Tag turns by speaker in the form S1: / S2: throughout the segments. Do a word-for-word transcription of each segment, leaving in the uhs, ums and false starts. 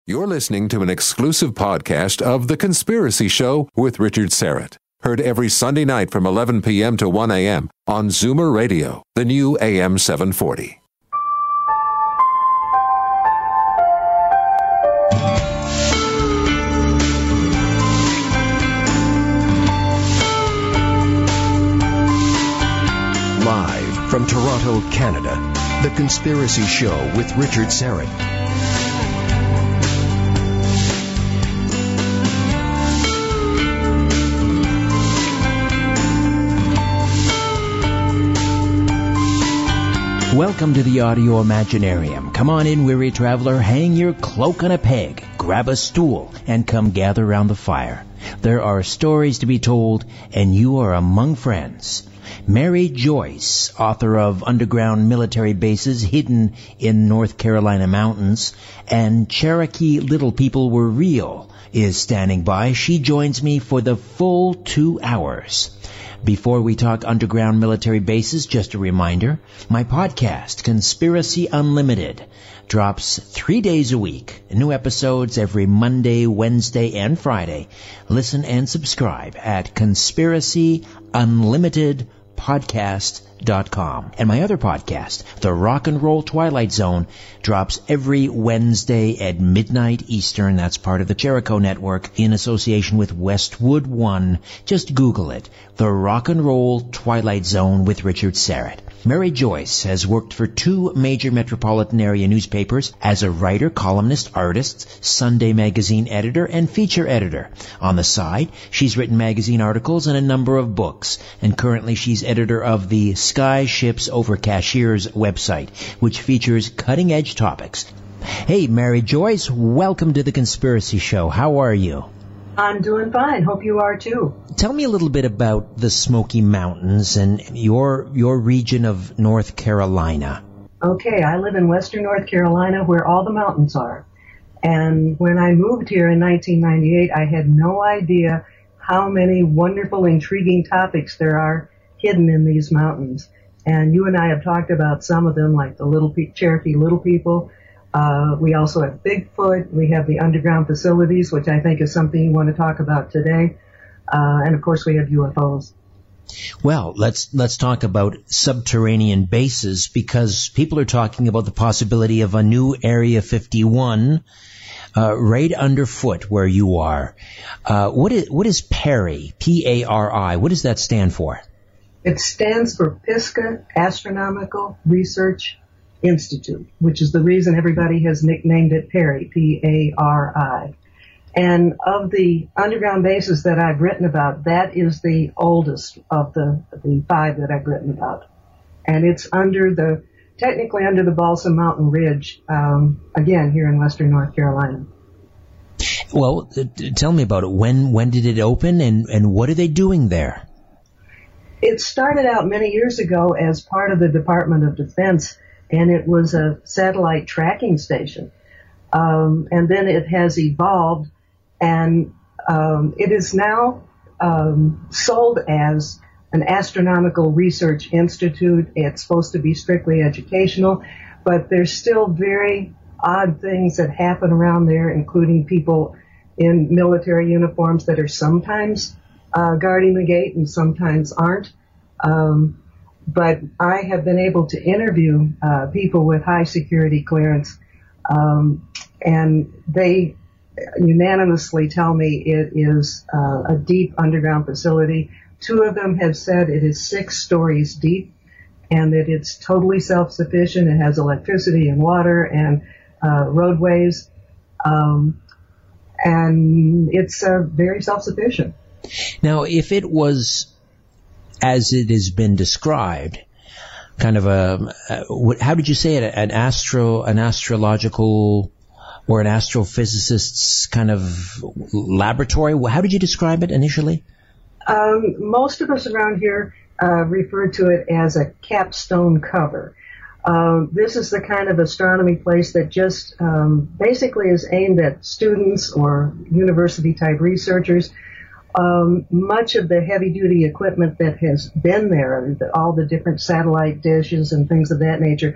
S1: You're listening to an exclusive podcast of The Conspiracy Show with Richard Syrett. Heard every Sunday night from eleven p.m. to one a.m. on Zoomer Radio, the new A M seven forty.
S2: Live from Toronto, Canada, The Conspiracy Show with Richard Syrett.
S3: Welcome to the Audio Imaginarium. Come on in, weary traveler, hang your cloak on a peg, grab a stool, and come gather round the fire. There are stories to be told, and you are among friends. Mary Joyce, author of Underground Military Bases Hidden in North Carolina Mountains, and Cherokee Little People Were Real, is standing by. She joins me for the full two hours. Before we talk underground military bases, just a reminder, my podcast, Conspiracy Unlimited, drops three days a week. New episodes every Monday, Wednesday, and Friday. Listen and subscribe at conspiracy unlimited podcast dot com. And my other podcast, The Rock and Roll Twilight Zone, drops every Wednesday at midnight Eastern. That's part of the Jericho Network in association with Westwood One. Just Google it. The Rock and Roll Twilight Zone with Richard Syrett. Mary Joyce has worked for two major metropolitan area newspapers as a writer, columnist, artist, Sunday magazine editor, and feature editor. On the side, she's written magazine articles and a number of books, and currently she's editor of the Sky Ships Over Cashiers website, which features cutting-edge topics. Hey, Mary Joyce, welcome to The Conspiracy Show. How are you?
S4: I'm doing fine. Hope you are too.
S3: Tell me a little bit about the Smoky Mountains and your your region of North Carolina.
S4: Okay, I live in western North Carolina where all the mountains are. And when I moved here in nineteen ninety-eight, I had no idea how many wonderful, intriguing topics there are hidden in these mountains. And you and I have talked about some of them, like the Little Pe- Cherokee Little People. Uh, we also have Bigfoot. We have the underground facilities, which I think is something you want to talk about today. Uh, and of course we have U F Os.
S3: Well, let's let's talk about subterranean bases, because people are talking about the possibility of a new Area fifty-one uh, right underfoot where you are. Uh, what is what is PARI? P A R I. What does that stand for?
S4: It stands for Pisgah Astronomical Research Institute, which is the reason everybody has nicknamed it PARI, P A R I. And of the underground bases that I've written about, that is the oldest of the the five that I've written about. And it's under the, technically under the Balsam Mountain Ridge, um, again, here in western North Carolina.
S3: Well, tell me about it. When when did it open, and, and what are they doing there?
S4: It started out many years ago as part of the Department of Defense, and it was a satellite tracking station. Um, and then it has evolved, and um, it is now um, sold as an astronomical research institute. It's supposed to be strictly educational, but there's still very odd things that happen around there, including people in military uniforms that are sometimes uh, guarding the gate and sometimes aren't. Um, but I have been able to interview uh, people with high security clearance, um, and they unanimously tell me it is uh, a deep underground facility. Two of them have said it is six stories deep, and that it's totally self-sufficient. It has electricity and water and uh, roadways, um, and it's uh, very self-sufficient.
S3: Now, if it was as it has been described, kind of a, a how did you say it? An astro, an astrological, or an astrophysicist's kind of laboratory? How did you describe it initially?
S4: Um, most of us around here uh, refer to it as a capstone cover. Uh, this is the kind of astronomy place that just um, basically is aimed at students or university-type researchers. Um, much of the heavy-duty equipment that has been there, the, all the different satellite dishes and things of that nature,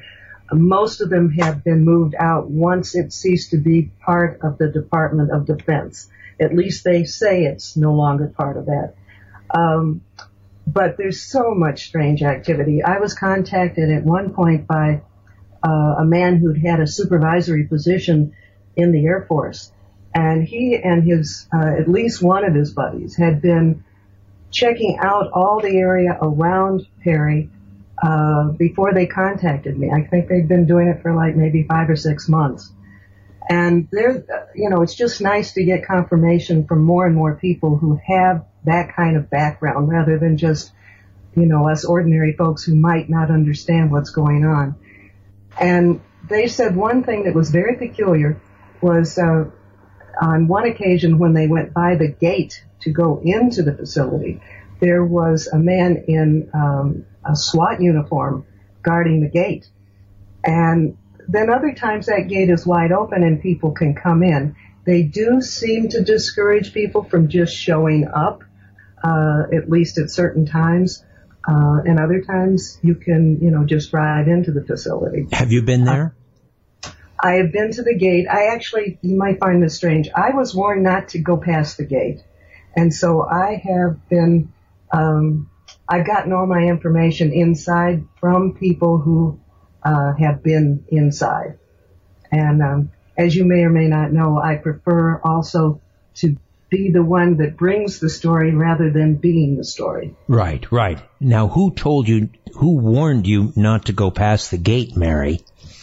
S4: Most of them have been moved out once it ceased to be part of the Department of Defense. At least they say it's no longer part of that. Um, but there's so much strange activity. I was contacted at one point by uh, a man who'd had a supervisory position in the Air Force, and he and his uh, at least one of his buddies had been checking out all the area around Perry uh, before they contacted me. I think they'd been doing it for like maybe five or six months. And there, you know, it's just nice to get confirmation from more and more people who have that kind of background rather than just, you know, us ordinary folks who might not understand what's going on. And they said one thing that was very peculiar was uh, on one occasion when they went by the gate to go into the facility, there was a man in um, a SWAT uniform guarding the gate. And then other times that gate is wide open and people can come in. They do seem to discourage people from just showing up, uh, at least at certain times. Uh, and other times you can, you know, just drive into the facility.
S3: Have you been there?
S4: Uh, I have been to the gate. I actually, you might find this strange, I was warned not to go past the gate. And so I have been, um, I've gotten all my information inside from people who uh, have been inside. And um, as you may or may not know, I prefer also to be the one that brings the story rather than being the story.
S3: Right, right. Now, who told you, who warned you not to go past the gate, Mary?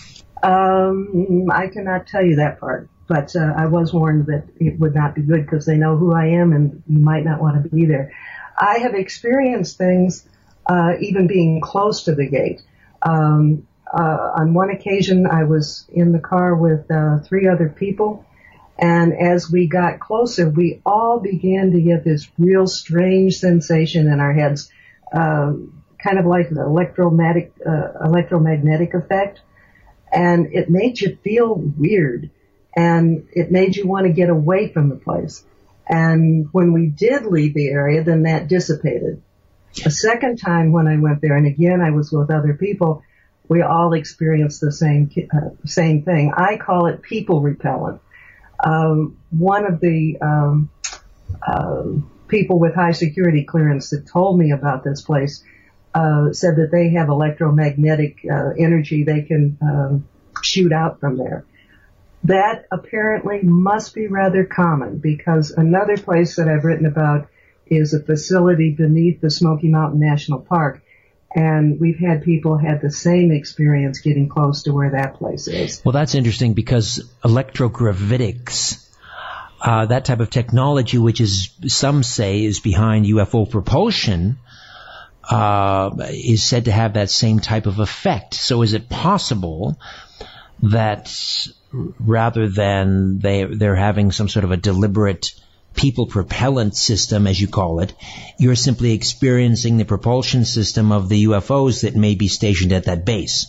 S4: Um, I cannot tell you that part, but uh, I was warned that it would not be good because they know who I am and you might not want to be there. I have experienced things uh, even being close to the gate. Um, uh, on one occasion, I was in the car with uh, three other people, and as we got closer, we all began to get this real strange sensation in our heads, uh, kind of like an electromagnetic, uh, electromagnetic effect. And it made you feel weird, and it made you want to get away from the place. And when we did leave the area, then that dissipated. A second time when I went there, and again I was with other people, we all experienced the same uh, same thing. I call it people repellent. Um, one of the um, uh, people with high security clearance that told me about this place uh, said that they have electromagnetic uh, energy they can um, shoot out from there. That apparently must be rather common, because another place that I've written about is a facility beneath the Smoky Mountain National Park, and we've had people had the same experience getting close to where that place is. Well,
S3: that's interesting because electrogravitics, uh, that type of technology, which is, some say, is behind U F O propulsion, uh, is said to have that same type of effect. So is it possible that rather than they, they're having some sort of a deliberate people propellant system, as you call it, you're simply experiencing the propulsion system of the U F Os that may be stationed at that base?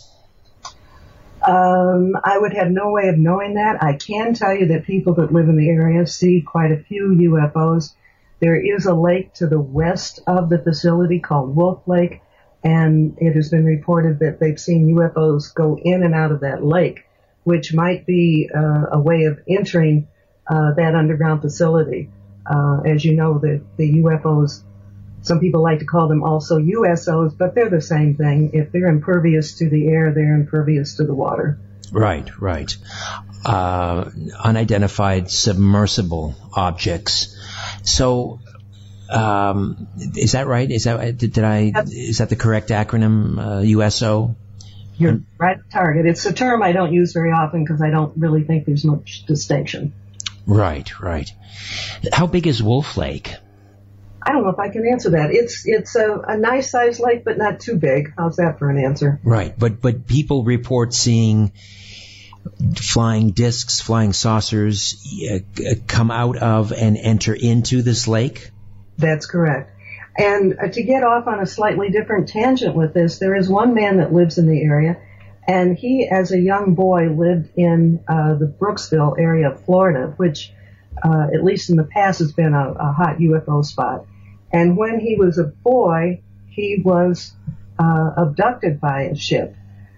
S4: Um, I would have no way of knowing that. I can tell you that people that live in the area see quite a few U F Os. There is a lake to the west of the facility called Wolf Lake, and it has been reported that they've seen U F Os go in and out of that lake, which might be uh, a way of entering uh, that underground facility. Uh, as you know, the, the U F Os, some people like to call them also U S Os, but they're the same thing. If they're impervious to the air, they're impervious to the water.
S3: Right, right. Uh, unidentified submersible objects. So, um, is that right? Is that did, did I? Is that the correct acronym? Uh, U S O.
S4: You're right at target. It's a term I don't use very often because I don't really think there's much distinction.
S3: Right, right. How big is Wolf Lake?
S4: I don't know if I can answer that. It's it's a, a nice sized lake, but not too big. How's that for an answer?
S3: Right, but but people report seeing flying discs, flying saucers uh, come out of and enter into this lake?
S4: That's correct. And uh, to get off on a slightly different tangent with this, there is one man that lives in the area, and he, as a young boy, lived in uh, the Brooksville area of Florida, which, uh, at least in the past, has been a, a hot U F O spot. And when he was a boy, he was uh, abducted by a ship.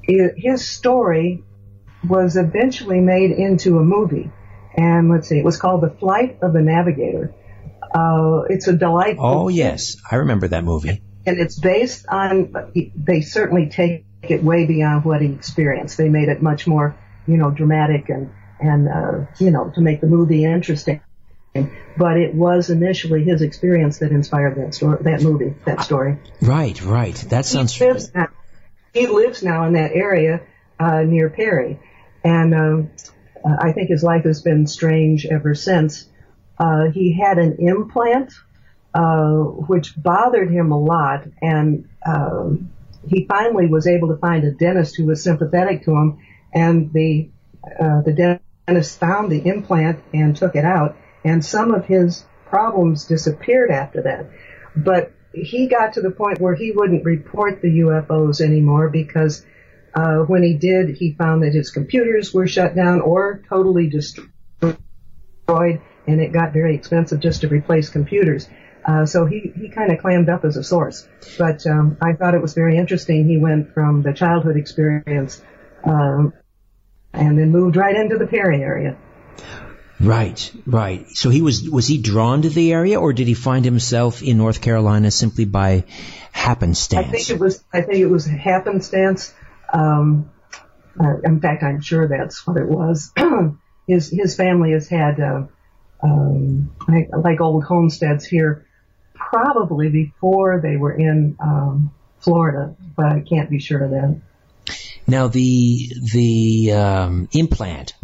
S4: it, his story was eventually made into a movie. And let's see, it was called The Flight of the Navigator. Uh, it's a delightful.
S3: Oh, yes. I remember that movie.
S4: And it's based on, they certainly take it way beyond what he experienced. They made it much more, you know, dramatic and, and uh, you know, to make the movie interesting. But it was initially his experience that inspired that story, that movie, that story.
S3: Right, right. That sounds.
S4: He lives now, he lives now in that area uh, near Perry, and um, uh, I think his life has been strange ever since. Uh, he had an implant uh, which bothered him a lot, and um, he finally was able to find a dentist who was sympathetic to him, and the uh, the dentist found the implant and took it out. And some of his problems disappeared after that. But he got to the point where he wouldn't report the U F Os anymore because uh, when he did, he found that his computers were shut down or totally destroyed, and it got very expensive just to replace computers. Uh, so he, he kind of clammed up as a source. But um, I thought it was very interesting. He went from the childhood experience um, and then moved right into the Perry area.
S3: Right, right. So he was was he drawn to the area, or did he find himself in North Carolina simply by happenstance?
S4: I think it was. I think it was happenstance. Um, uh, in fact, I'm sure that's what it was. his his family has had uh, um, like, like old homesteads here, probably before they were in um, Florida, but I can't be sure of that.
S3: Now the the um, implant.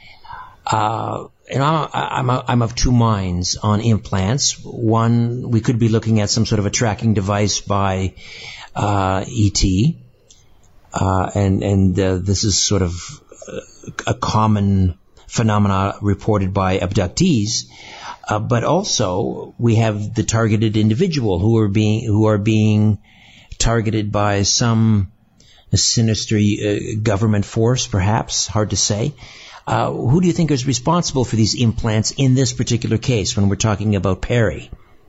S3: Uh, and I'm, I'm, I'm of two minds on implants. One, we could be looking at some sort of a tracking device by uh, E T, uh, and and uh, this is sort of a common phenomena reported by abductees. Uh, but also, we have the targeted individual who are being who are being targeted by some sinister uh, government force, perhaps, hard to say. Uh, who do you think is responsible for these implants in this particular case when we're talking about Perry?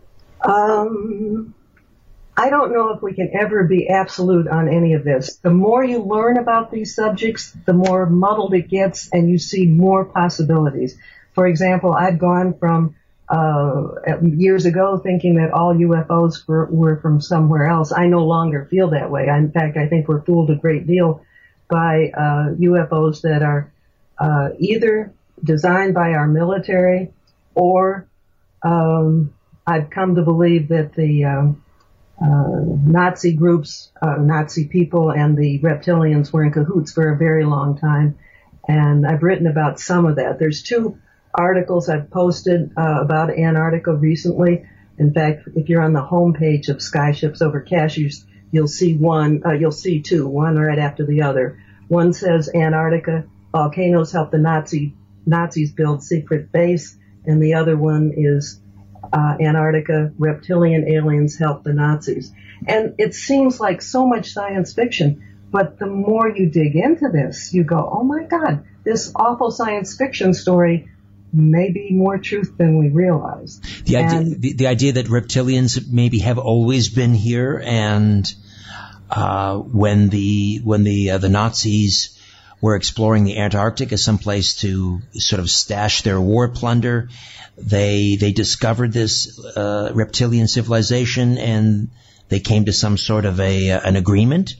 S4: Um, I don't know if we can ever be absolute on any of this. The more you learn about these subjects, the more muddled it gets, and you see more possibilities. For example, I've gone from uh, years ago thinking that all U F Os were, were from somewhere else. I no longer feel that way. I, in fact, I think we're fooled a great deal by uh, U F Os that are Uh, either designed by our military, or um, I've come to believe that the um, uh, Nazi groups, uh, Nazi people, and the reptilians were in cahoots for a very long time. And I've written about some of that. There's two articles I've posted uh, about Antarctica recently. In fact, if you're on the homepage of Skyships Over Cashews, you'll see one, uh, you'll see two, one right after the other. One says Antarctica, volcanoes help the Nazi Nazis build secret base, and the other one is uh, Antarctica, reptilian aliens help the Nazis. And it seems like so much science fiction, but the more you dig into this, you go, oh my God, this awful science fiction story may be more truth than we realize.
S3: The idea, the, the idea that reptilians maybe have always been here, and uh, when the when the uh, the Nazis were exploring the Antarctic as some place to sort of stash their war plunder, they they discovered this uh, reptilian civilization, and they came to some sort of a uh, an agreement.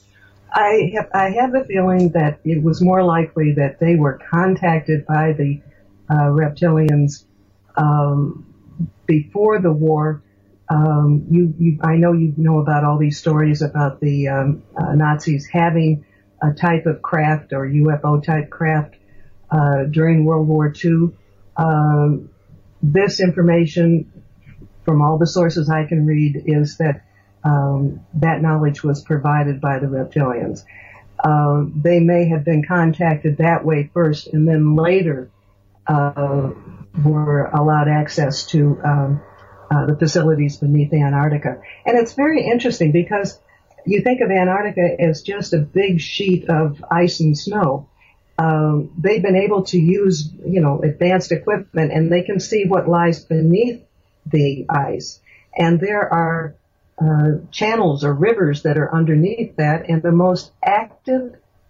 S4: I have I have the feeling that it was more likely that they were contacted by the uh, reptilians um, before the war. Um, you, you, I know you know about all these stories about the um, uh, Nazis having a type of craft or U F O type craft uh, during World War Two. Um, this information, from all the sources I can read, is that um, that knowledge was provided by the reptilians. Uh, they may have been contacted that way first, and then later uh, were allowed access to um, uh, the facilities beneath Antarctica. And it's very interesting because you think of Antarctica as just a big sheet of ice and snow. Um, they've been able to use, you know, advanced equipment, and they can see what lies beneath the ice. And there are uh, channels or rivers that are underneath that, and the most active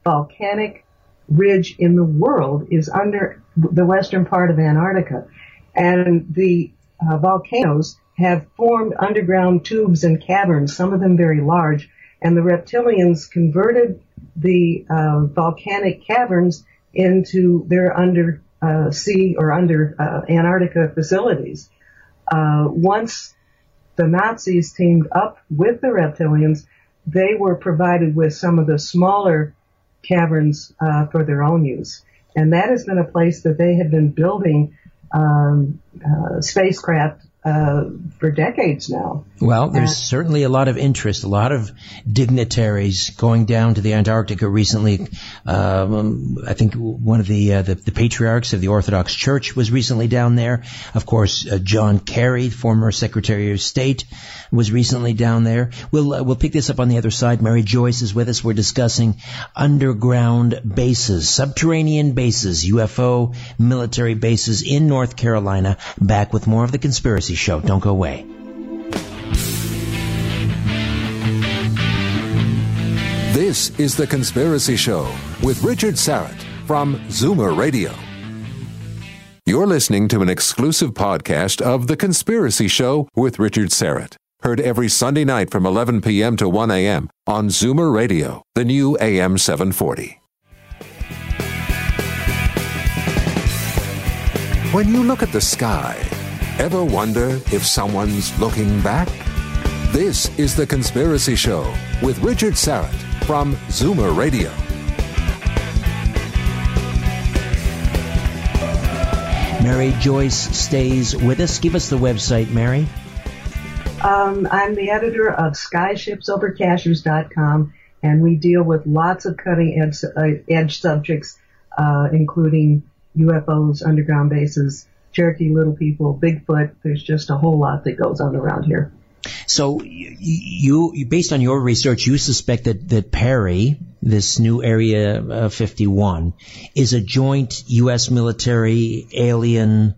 S4: volcanic ridge in the world is under the western part of Antarctica. And the uh, volcanoes have formed underground tubes and caverns, some of them very large, and the reptilians converted the uh, volcanic caverns into their under uh, sea or under uh, Antarctica facilities. Uh, once the Nazis teamed up with the reptilians, they were provided with some of the smaller caverns uh, for their own use. And that has been a place that they have been building um, uh, spacecraft uh, for decades now.
S3: Well, there's
S4: uh,
S3: certainly a lot of interest, a lot of dignitaries going down to the Antarctica recently. Um, I think one of the, uh, the the patriarchs of the Orthodox Church was recently down there. Of course, uh, John Kerry, former Secretary of State, was recently down there. We'll uh, we'll pick this up on the other side. Mary Joyce is with us. We're discussing underground bases, subterranean bases, U F O military bases in North Carolina. Back with more of The Conspiracy Show. Don't go away.
S1: This is The Conspiracy Show with Richard Syrett from Zoomer Radio. You're listening to an exclusive podcast of The Conspiracy Show with Richard Syrett. Heard every Sunday night from eleven p.m. to one a.m. on Zoomer Radio, the new A M seven forty. When you look at the sky, ever wonder if someone's looking back? This is The Conspiracy Show with Richard Syrett from Zoomer Radio.
S3: Mary Joyce stays with us. Give us the website, Mary.
S4: Um, I'm the editor of skyship's over cachers dot com, and we deal with lots of cutting edge, uh, edge subjects, uh, including U F Os, underground bases, Cherokee Little People, Bigfoot. There's just a whole lot that goes on around here.
S3: So you, you based on your research, you suspect that, that Perry, this new Area uh, fifty-one, is a joint U S military alien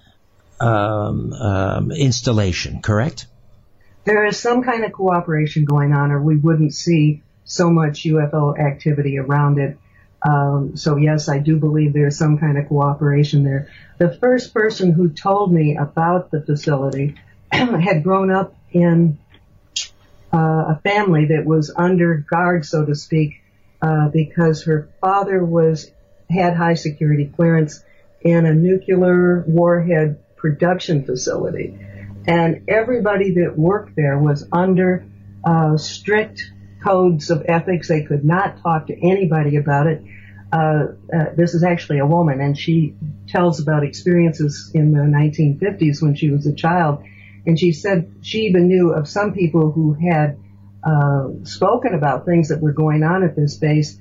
S3: um, um, installation, correct?
S4: There is some kind of cooperation going on, or we wouldn't see so much U F O activity around it. Um, so yes, I do believe there's some kind of cooperation there. The first person who told me about the facility had grown up in uh, a family that was under guard, so to speak, uh, because her father was had high security clearance in a nuclear warhead production facility. And everybody that worked there was under uh, strict codes of ethics. They could not talk to anybody about it. Uh, uh, this is actually a woman, and she tells about experiences in the nineteen fifties when she was a child. And she said she even knew of some people who had uh, spoken about things that were going on at this base.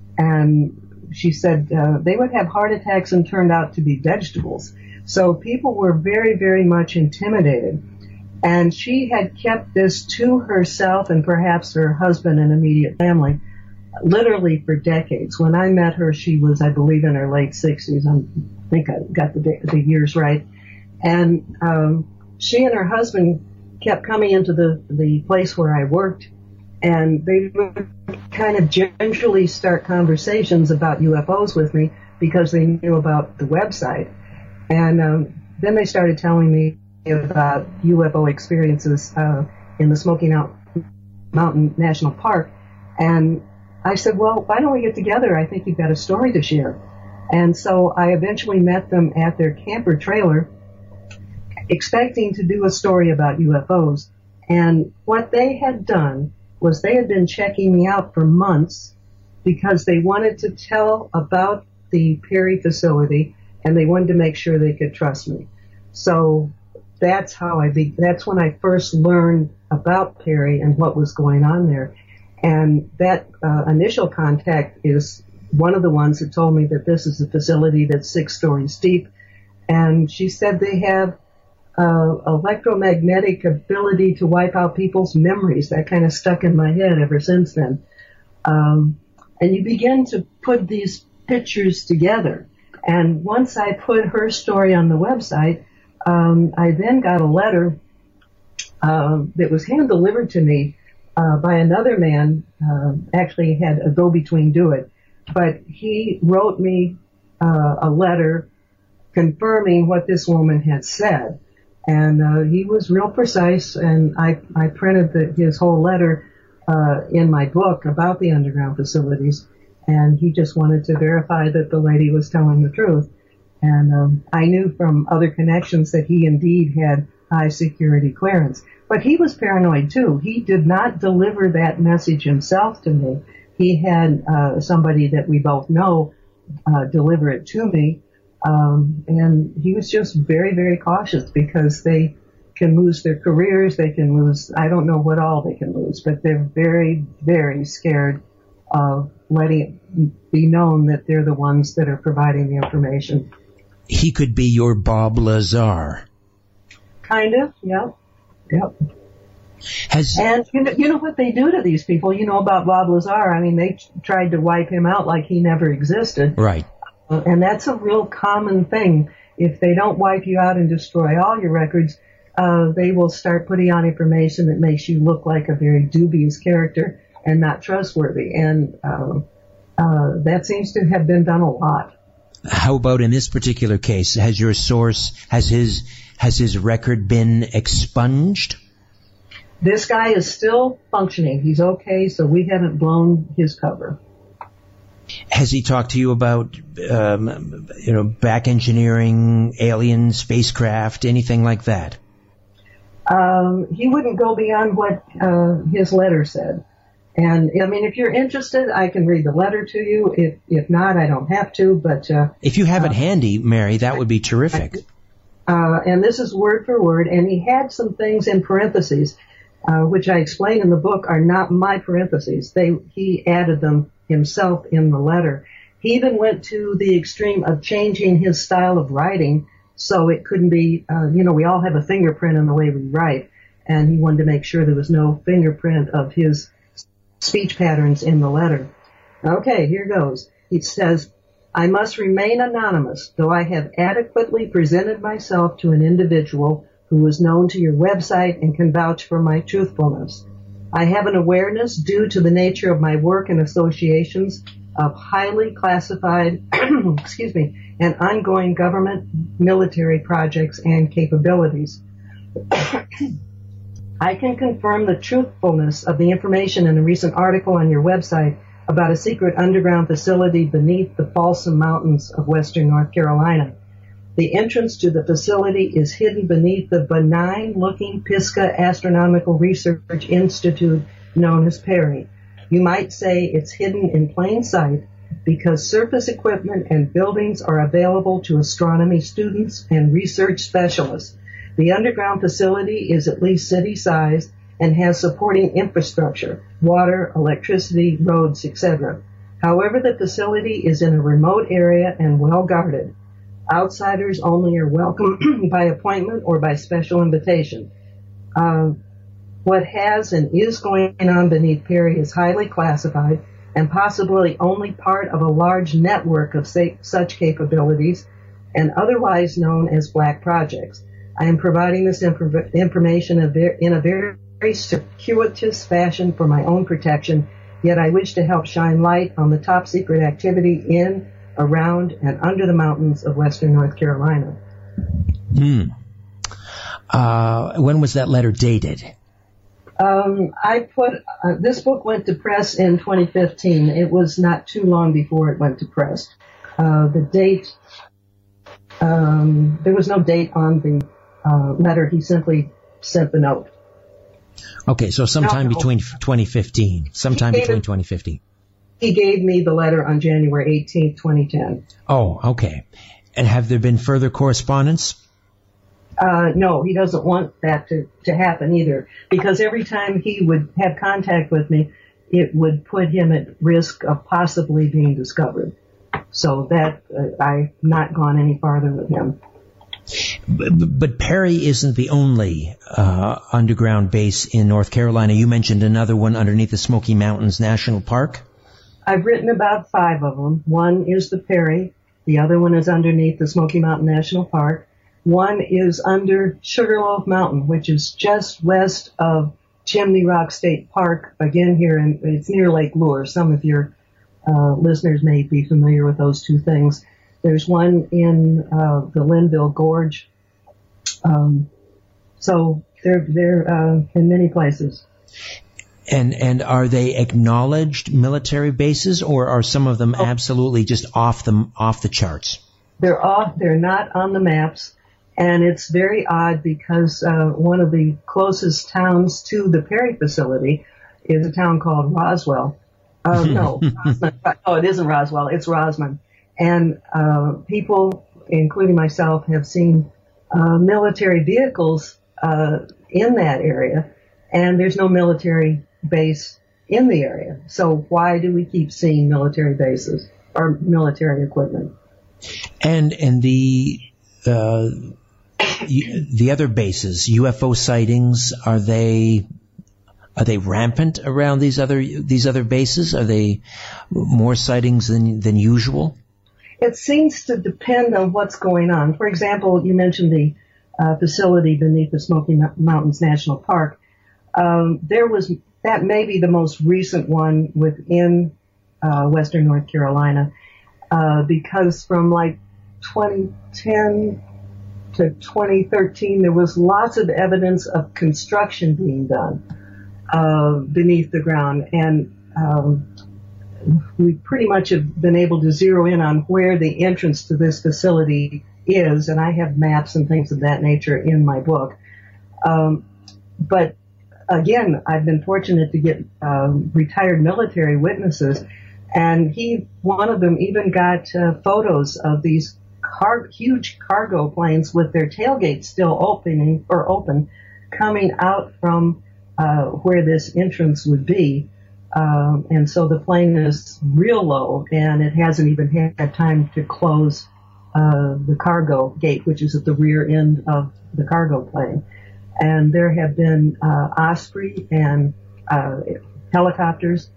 S4: And she said uh, they would have heart attacks and turned out to be vegetables. So people were very, very much intimidated. And she had kept this to herself and perhaps her husband and immediate family literally for decades. When I met her, she was, I believe, in her late sixties. I think I got the, the years right. And um, she and her husband kept coming into the, the place where I worked, and they would kind of gingerly start conversations about U F Os with me because they knew about the website. And um, then they started telling me about U F O experiences uh, in the Smoky Mountain National Park. And I said, well, why don't we get together? I think you've got a story to share. And so I eventually met them at their camper trailer, expecting to do a story about U F Os. And what they had done was they had been checking me out for months because they wanted to tell about the Perry facility, and they wanted to make sure they could trust me. So that's how I be, that's when I first learned about Perry and what was going on there. And that uh, initial contact is one of the ones that told me that this is a facility that's six stories deep. And she said they have uh, electromagnetic ability to wipe out people's memories. That kind of stuck in my head ever since then. Um, and you begin to put these pictures together. And once I put her story on the website, um, I then got a letter uh, that was hand-delivered to me uh, by another man, uh, actually had a go-between do it, but he wrote me uh, a letter confirming what this woman had said. And uh, he was real precise, and I, I printed the, his whole letter uh, in my book about the underground facilities, and he just wanted to verify that the lady was telling the truth. And um, I knew from other connections that he indeed had high security clearance. But he was paranoid, too. He did not deliver that message himself to me. He had uh, somebody that we both know uh, deliver it to me. Um, and he was just very, very cautious because they can lose their careers. They can lose, I don't know what all they can lose, but they're very, very scared of letting it be known that they're the ones that are providing the information.
S3: He could be your Bob Lazar.
S4: Kind of, yep, yep.
S3: Has,
S4: and you know, you know what they do to these people? You know about Bob Lazar. I mean, they tried to wipe him out like he never existed.
S3: Right.
S4: Uh, and that's a real common thing. If they don't wipe you out and destroy all your records, uh, they will start putting on information that makes you look like a very dubious character and not trustworthy. And uh, uh, that seems to have been done a lot.
S3: How about in this particular case? Has your source, has his, has his record been expunged?
S4: This guy is still functioning. He's okay, so we haven't blown his cover.
S3: Has he talked to you about, um, you know, back engineering, alien spacecraft, anything like that?
S4: Um, he wouldn't go beyond what uh, his letter said. And, I mean, if you're interested, I can read the letter to you. If if not, I don't have to. But uh,
S3: if you have
S4: uh,
S3: it handy, Mary, that would be terrific.
S4: Uh, and this is word for word. And he had some things in parentheses, uh, which I explain in the book are not my parentheses. They he added them himself in the letter. He even went to the extreme of changing his style of writing so it couldn't be, uh, you know, we all have a fingerprint in the way we write, and he wanted to make sure there was no fingerprint of his speech patterns in the letter. Okay, here goes. He says, I must remain anonymous, though I have adequately presented myself to an individual who is known to your website and can vouch for my truthfulness. I have an awareness due to the nature of my work and associations of highly classified, excuse me, and ongoing government military projects and capabilities. I can confirm the truthfulness of the information in a recent article on your website about a secret underground facility beneath the Folsom Mountains of western North Carolina. The entrance to the facility is hidden beneath the benign-looking Pisgah Astronomical Research Institute known as Perry. You might say it's hidden in plain sight because surface equipment and buildings are available to astronomy students and research specialists. The underground facility is at least city-sized and has supporting infrastructure, water, electricity, roads, et cetera. However, the facility is in a remote area and well-guarded. Outsiders only are welcome by appointment or by special invitation. Uh, what has and is going on beneath Perry is highly classified and possibly only part of a large network of say, such capabilities and otherwise known as black projects. I am providing this inf- information in a very, very circuitous fashion for my own protection, yet I wish to help shine light on the top secret activity in, around, and under the mountains of western North Carolina.
S3: Hmm. Uh, when was that letter dated?
S4: Um, I put, uh, this book went to press in twenty fifteen. It was not too long before it went to press. Uh, the date, um, there was no date on the uh, letter. He simply sent the note.
S3: Okay, so sometime
S4: no, no.
S3: between twenty fifteen. Sometime between
S4: it,
S3: twenty fifteen.
S4: He gave me the letter on January eighteenth, twenty ten.
S3: Oh, okay. And have there been further correspondence?
S4: Uh, no, he doesn't want that to, to happen either, because every time he would have contact with me, it would put him at risk of possibly being discovered. So that, uh, I've not gone any farther with him.
S3: But, but Perry isn't the only uh, underground base in North Carolina. You mentioned another one underneath the Smoky Mountains National Park.
S4: I've written about five of them. One is the Perry. The other one is underneath the Smoky Mountain National Park. One is under Sugarloaf Mountain, which is just west of Chimney Rock State Park, again here, in, it's near Lake Lure. Some of your uh, listeners may be familiar with those two things. There's one in uh, the Linville Gorge. Um, so they're they're uh, in many places.
S3: And and are they acknowledged military bases, or are some of them oh. absolutely just off the off the charts?
S4: They're off. They're not on the maps. And it's very odd because uh, one of the closest towns to the Perry facility is a town called Roswell. Uh, no, Rosman. Oh, it isn't Roswell. It's Rosman. And uh, people, including myself, have seen uh, military vehicles uh, in that area, and there's no military base in the area. So why do we keep seeing military bases or military equipment?
S3: And and the uh, the other bases, U F O sightings, are they are they rampant around these other these other bases? Are they more sightings than than usual?
S4: It seems to depend on what's going on. For example, you mentioned the uh, facility beneath the Smoky Mountains National Park. Um, there was that may be the most recent one within uh, Western North Carolina, uh, because from like twenty ten to twenty thirteen, there was lots of evidence of construction being done uh, beneath the ground, and um, we pretty much have been able to zero in on where the entrance to this facility is, and I have maps and things of that nature in my book. Um, but again, I've been fortunate to get um, retired military witnesses, and he, one of them even got uh, photos of these car- huge cargo planes with their tailgates still opening or open, coming out from uh, where this entrance would be. Um, and so the plane is real low, and it hasn't even had time to close uh, the cargo gate, which is at the rear end of the cargo plane. And there have been uh, Osprey and uh, helicopters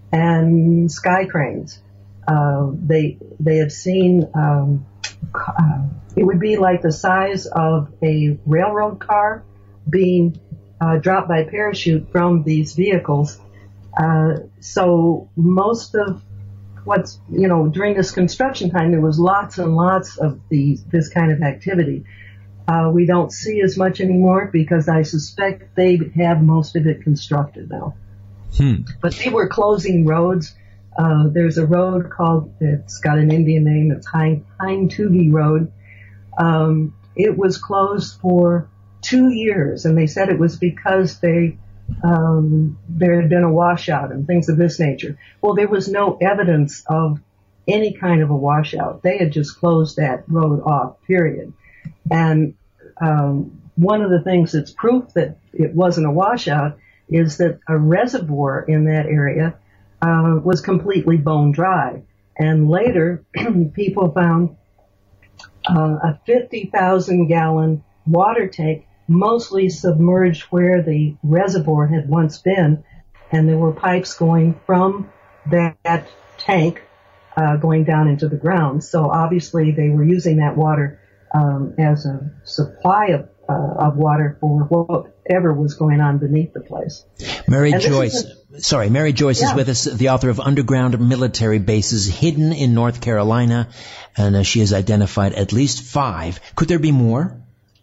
S4: and sky cranes. Uh, they they have seen um, uh, it would be like the size of a railroad car being uh, dropped by parachute from these vehicles. Uh, so most of what's, you know, during this construction time, there was lots and lots of these, this kind of activity. Uh, we don't see as much anymore because I suspect they have most of it constructed now. Hmm. But they were closing roads. Uh, there's a road called, it's got an Indian name, it's Hind-Tugi Road. Um, it was closed for two years, and they said it was because they Um, there had been a washout and things of this nature. Well, there was no evidence of any kind of a washout. They had just closed that road off, period. And um, one of the things that's proof that it wasn't a washout is that a reservoir in that area uh, was completely bone dry. And later, people found uh, a fifty thousand gallon water tank mostly submerged where the reservoir had once been, and there were pipes going from that tank uh, going down into the ground. So obviously they were using that water um, as a supply of, uh, of water for whatever was going on beneath the place.
S3: Mary and Joyce, a, sorry, Mary Joyce yeah. is with us, the author of Underground Military Bases Hidden in North Carolina, and uh, she has identified at least five. Could there be more?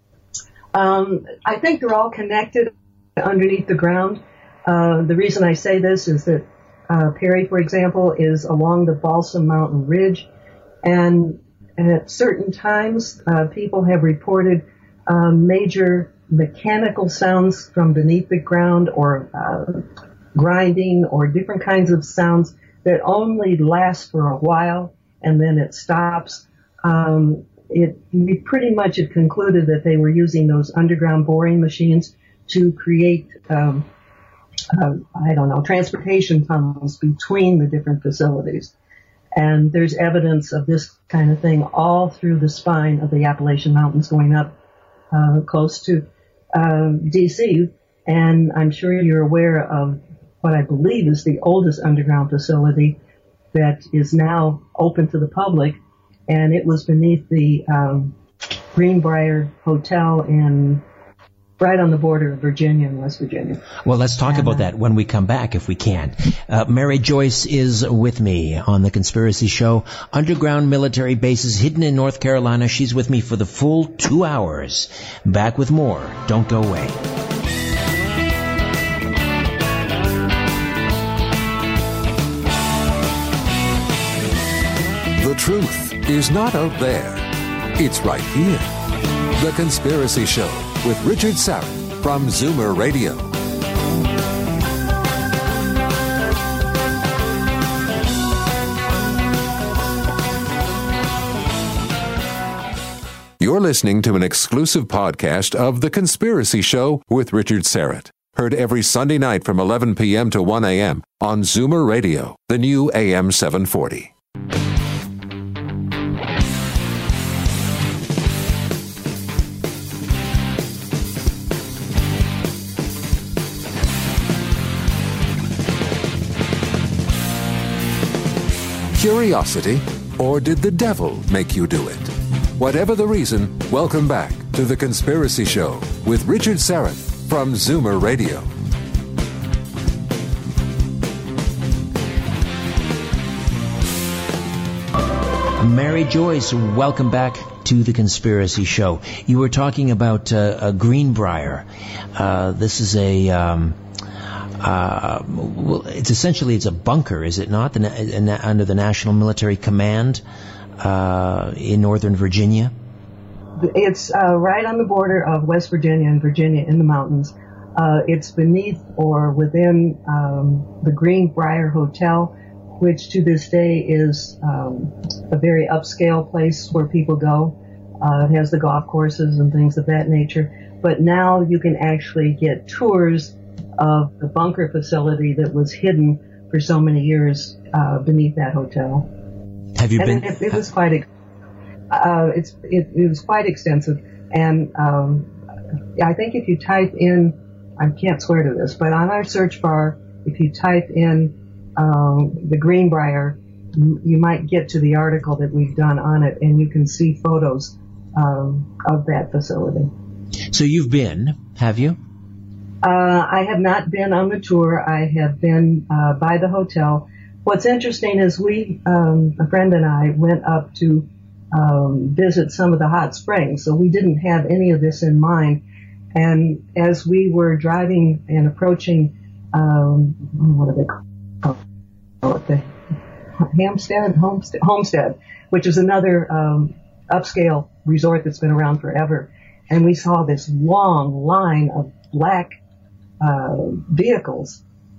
S4: Um, I think they're all connected underneath the ground. Uh, the reason I say this is that uh, Perry, for example, is along the Balsam Mountain Ridge, and, and at certain times, uh, people have reported uh, major mechanical sounds from beneath the ground, or uh, grinding, or different kinds of sounds that only last for a while, and then it stops. Um, It, we pretty much had concluded that they were using those underground boring machines to create, um, uh, I don't know, transportation tunnels between the different facilities. And there's evidence of this kind of thing all through the spine of the Appalachian Mountains going up uh, close to uh, D C. And I'm sure you're aware of what I believe is the oldest underground facility that is now open to the public. And it was beneath the um, Greenbrier Hotel in right on the border of Virginia and West Virginia.
S3: Well, let's talk
S4: and,
S3: about
S4: uh,
S3: that when we come back, if we can. Uh, Mary Joyce is with me on The Conspiracy Show. Underground military bases hidden in North Carolina. She's with me for the full two hours. Back with more. Don't go away.
S1: The truth is not out there. It's right here. The Conspiracy Show with Richard Syrett from Zoomer Radio. You're listening to an exclusive podcast of The Conspiracy Show with Richard Syrett. Heard every Sunday night from eleven p.m. to one a.m. on Zoomer Radio, the new A M seven forty. Curiosity, or did the devil make you do it? Whatever the reason, welcome back to The Conspiracy Show with Richard Syrett from Zoomer Radio.
S3: Mary Joyce, welcome back to The Conspiracy Show. You were talking about uh, a Greenbrier. Uh, this is a... Um, Uh, well, it's essentially it's a bunker, is it not? The na- under the National Military Command uh, in Northern Virginia.
S4: It's uh, right on the border of West Virginia and Virginia in the mountains. Uh, it's beneath or within um, the Greenbrier Hotel, which to this day is um, a very upscale place where people go. Uh, it has the golf courses and things of that nature. But now you can actually get tours of the bunker facility that was hidden for so many years uh, beneath that hotel.
S3: Have you
S4: and
S3: been?
S4: It, it was quite. Uh, it's it, it was quite extensive, and um, I think if you type in, I can't swear to this, but on our search bar, if you type in um, the Greenbrier, you might get to the article that we've done on it, and you can see photos um, of that facility.
S3: So you've been, have you?
S4: Uh, I have not been on the tour. I have been uh, by the hotel. What's interesting is we, um, a friend and I, went up to um, visit some of the hot springs, so we didn't have any of this in mind. And as we were driving and approaching, um, what do they call it? The Hampstead, Homestead, Homestead, which is another um, upscale resort that's been around forever. And we saw this long line of black Uh, vehicles,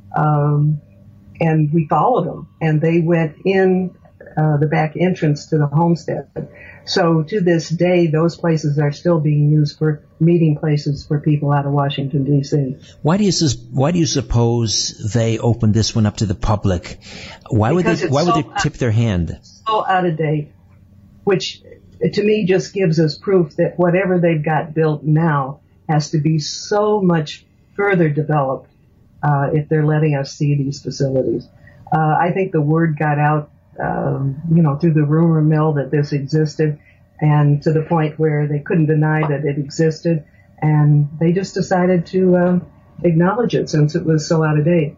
S4: um, and we followed them, and they went in uh, the back entrance to the homestead. So to this day, those places are still being used for meeting places for people out of Washington, D C
S3: Why do you sus- Why do you suppose they opened this one up to the public? Why would
S4: Because
S3: they?
S4: it's
S3: Why would
S4: so
S3: they tip their hand?
S4: So out of date, which to me just gives us proof that whatever they've got built now has to be so much further developed uh, if they're letting us see these facilities. Uh, I think the word got out, um, you know, through the rumor mill that this existed, and to the point where they couldn't deny that it existed, and they just decided to um, acknowledge it since it was so out of date.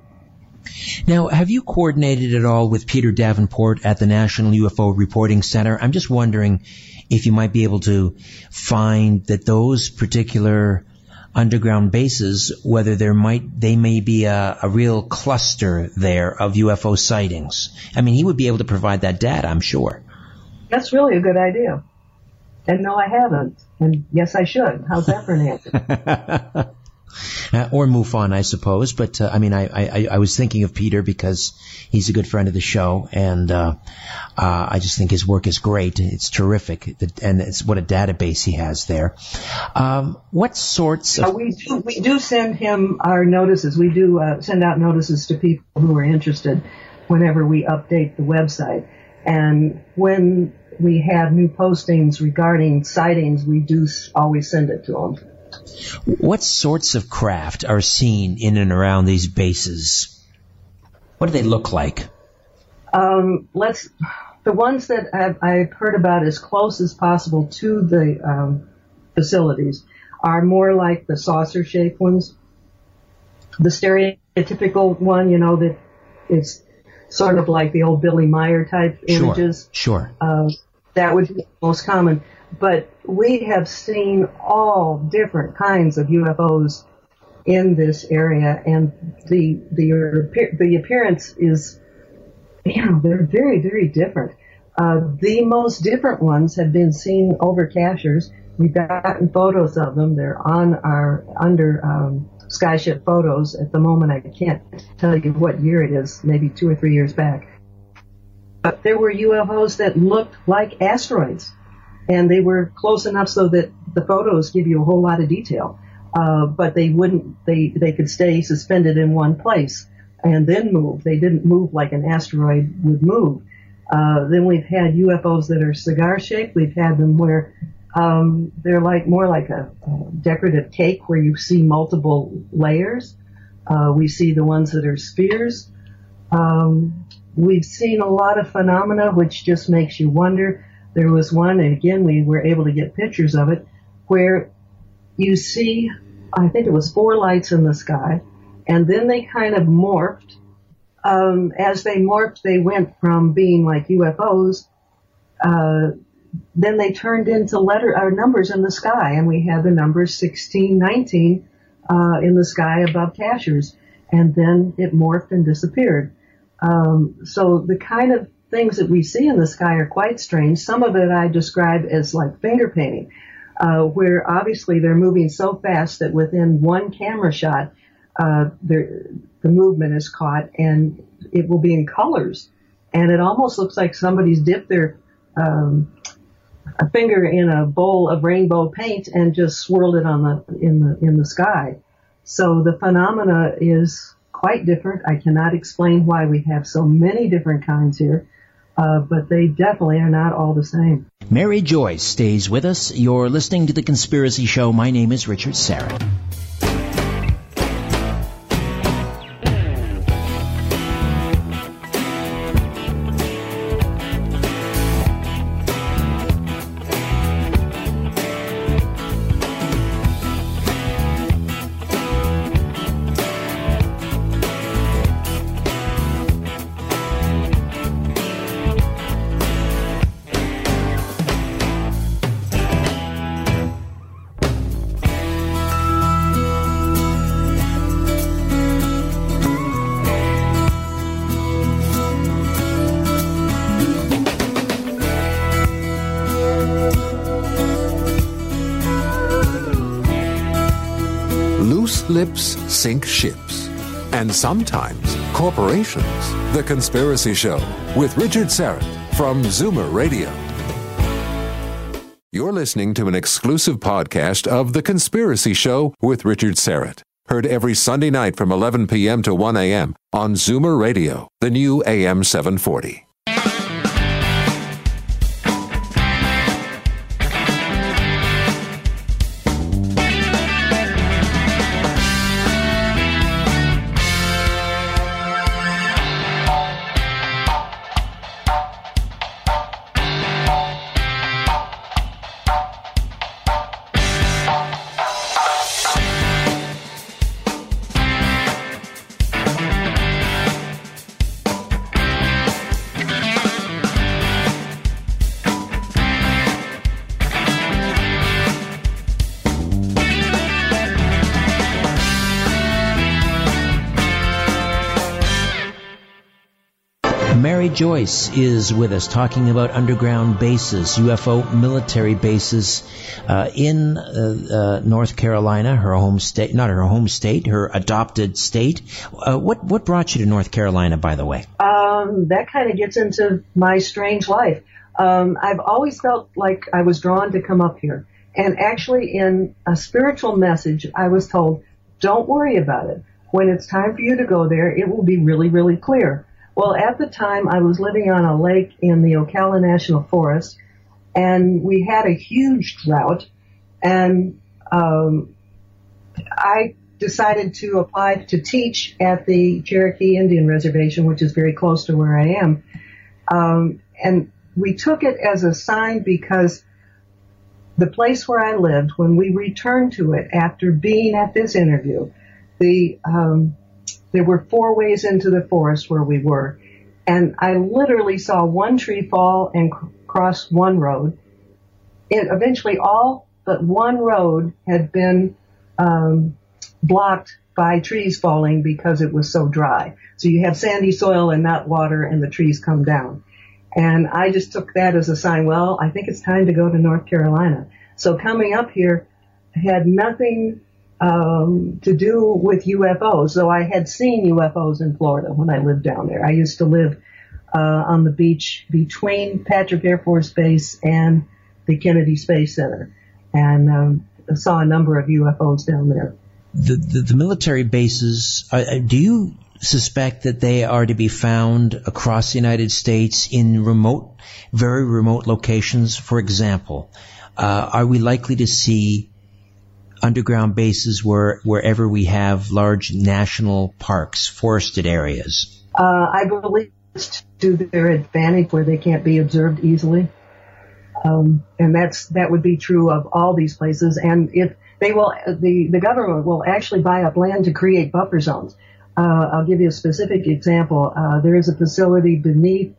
S3: Now, have you coordinated at all with Peter Davenport at the National U F O Reporting Center? I'm just wondering if you might be able to find that those particular underground bases, whether there might they may be a, a real cluster there of U F O sightings. I mean, he would be able to provide that data, I'm sure.
S4: That's really a good idea. And no, I haven't. And yes, I should. How's that for an answer?
S3: Uh, or MUFON, I suppose. But, uh, I mean, I, I, I was thinking of Peter because he's a good friend of the show, and uh, uh, I just think his work is great. It's terrific, and it's what a database he has there. Um, what sorts of...
S4: Uh, we, do, we do send him our notices. We do uh, send out notices to people who are interested whenever we update the website. And when we have new postings regarding sightings, we do always send it to them.
S3: What sorts of craft are seen in and around these bases? What do they look like?
S4: Um, let's the ones that I've, I've heard about as close as possible to the um, facilities are more like the saucer-shaped ones. The stereotypical one, you know, that is sort of like the old Billy Meyer type images.
S3: Sure, sure.
S4: Uh, that would be the most common. But we have seen all different kinds of U F Os in this area, and the the the appearance is, you know, they're very, very different. Uh, the most different ones have been seen over Cashers. We've gotten photos of them. They're on our under um, Skyship photos at the moment. I can't tell you what year it is, maybe two or three years back. But there were U F Os that looked like asteroids, and they were close enough so that the photos give you a whole lot of detail. Uh, but they wouldn't, they, they could stay suspended in one place and then move. They didn't move like an asteroid would move. Uh, then we've had U F Os that are cigar-shaped. We've had them where um, they're like more like a, a decorative cake where you see multiple layers. Uh, we see the ones that are spheres. Um, we've seen a lot of phenomena which just makes you wonder. There was one, and again, we were able to get pictures of it, where you see, I think it was four lights in the sky, and then they kind of morphed. Um, as they morphed, they went from being like U F Os, uh, then they turned into letter or numbers in the sky, and we had the numbers sixteen, nineteen uh, in the sky above Cashers, and then it morphed and disappeared. Um, so the kind of things that we see in the sky are quite strange. Some of it I describe as like finger painting. Uh, where obviously they're moving so fast that within one camera shot, uh, the movement is caught, and it will be in colors. And it almost looks like somebody's dipped their um, a finger in a bowl of rainbow paint and just swirled it on the in the in the sky. So the phenomena is quite different. I cannot explain why we have so many different kinds here. Uh, but they definitely are not all the same.
S3: Mary Joyce stays with us. You're listening to The Conspiracy Show. My name is Richard Sarrett.
S1: Lips sink ships, and sometimes corporations. The Conspiracy Show with Richard Sarrett from Zoomer Radio. You're listening to an exclusive podcast of The Conspiracy Show with Richard Sarrett. Heard every Sunday night from eleven p.m. to one a.m. on Zoomer Radio, the new A M seven forty.
S3: Mary Joyce is with us talking about underground bases, U F O military bases uh, in uh, uh, North Carolina, her home state, not her home state, her adopted state. Uh, what what brought you to North Carolina, by the way?
S4: Um, that kind of gets into my strange life. Um, I've always felt like I was drawn to come up here. And actually in a spiritual message, I was told, don't worry about it. When it's time for you to go there, it will be really, really clear. Well, at the time, I was living on a lake in the Ocala National Forest, and we had a huge drought, and um, I decided to apply to teach at the Cherokee Indian Reservation, which is very close to where I am. Um, and we took it as a sign because the place where I lived, when we returned to it after being at this interview, the um, there were four ways into the forest where we were, and I literally saw one tree fall and cr- cross one road. It eventually all but one road had been um, blocked by trees falling because it was so dry. So you have sandy soil and not water, and the trees come down. And I just took that as a sign, well, I think it's time to go to North Carolina. So coming up here had nothing um, to do with U F Os, though I had seen U F Os in Florida when I lived down there. I used to live uh, on the beach between Patrick Air Force Base and the Kennedy Space Center, and um, saw a number of U F Os down there.
S3: The, the, the military bases, uh, do you suspect that they are to be found across the United States in remote, very remote locations? For example, uh, are we likely to see underground bases where wherever we have large national parks, forested areas?
S4: Uh, I believe it's to their advantage where they can't be observed easily. Um, and that's that would be true of all these places. And if they will, the, the government will actually buy up land to create buffer zones. Uh, I'll give you a specific example. Uh, there is a facility beneath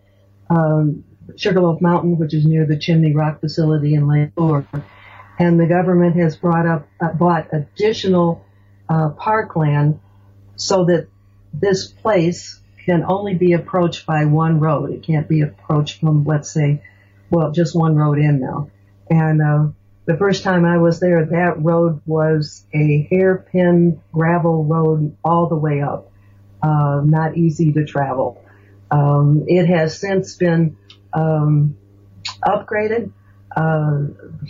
S4: um, Sugarloaf Mountain, which is near the Chimney Rock facility in Lake Lure, and the government has brought up, uh, bought additional uh, parkland so that this place can only be approached by one road. It can't be approached from, let's say, well, just one road in now. And uh, the first time I was there, that road was a hairpin gravel road all the way up. Uh, not easy to travel. Um, it has since been um, upgraded. Uh,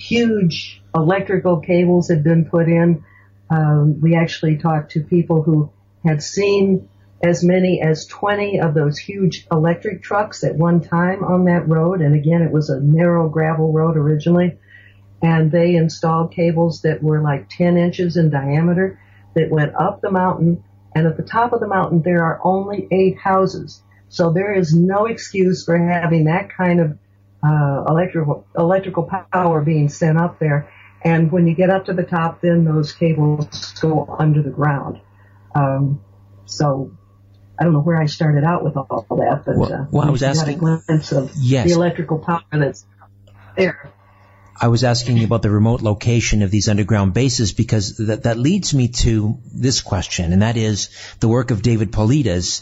S4: huge electrical cables had been put in. Um, we actually talked to people who had seen as many as twenty of those huge electric trucks at one time on that road. And again, it was a narrow gravel road originally. And they installed cables that were like ten inches in diameter that went up the mountain. And at the top of the mountain, there are only eight houses. So there is no excuse for having that kind of uh, electrical electrical power being sent up there. And when you get up to the top, then those cables go under the ground. Um, so I don't know where I started out with all that, but
S3: well,
S4: uh,
S3: well, I was asking,
S4: got a glimpse of
S3: yes.
S4: the electrical power that's there.
S3: I was asking you about the remote location of these underground bases because that, that leads me to this question, and that is the work of David Paulides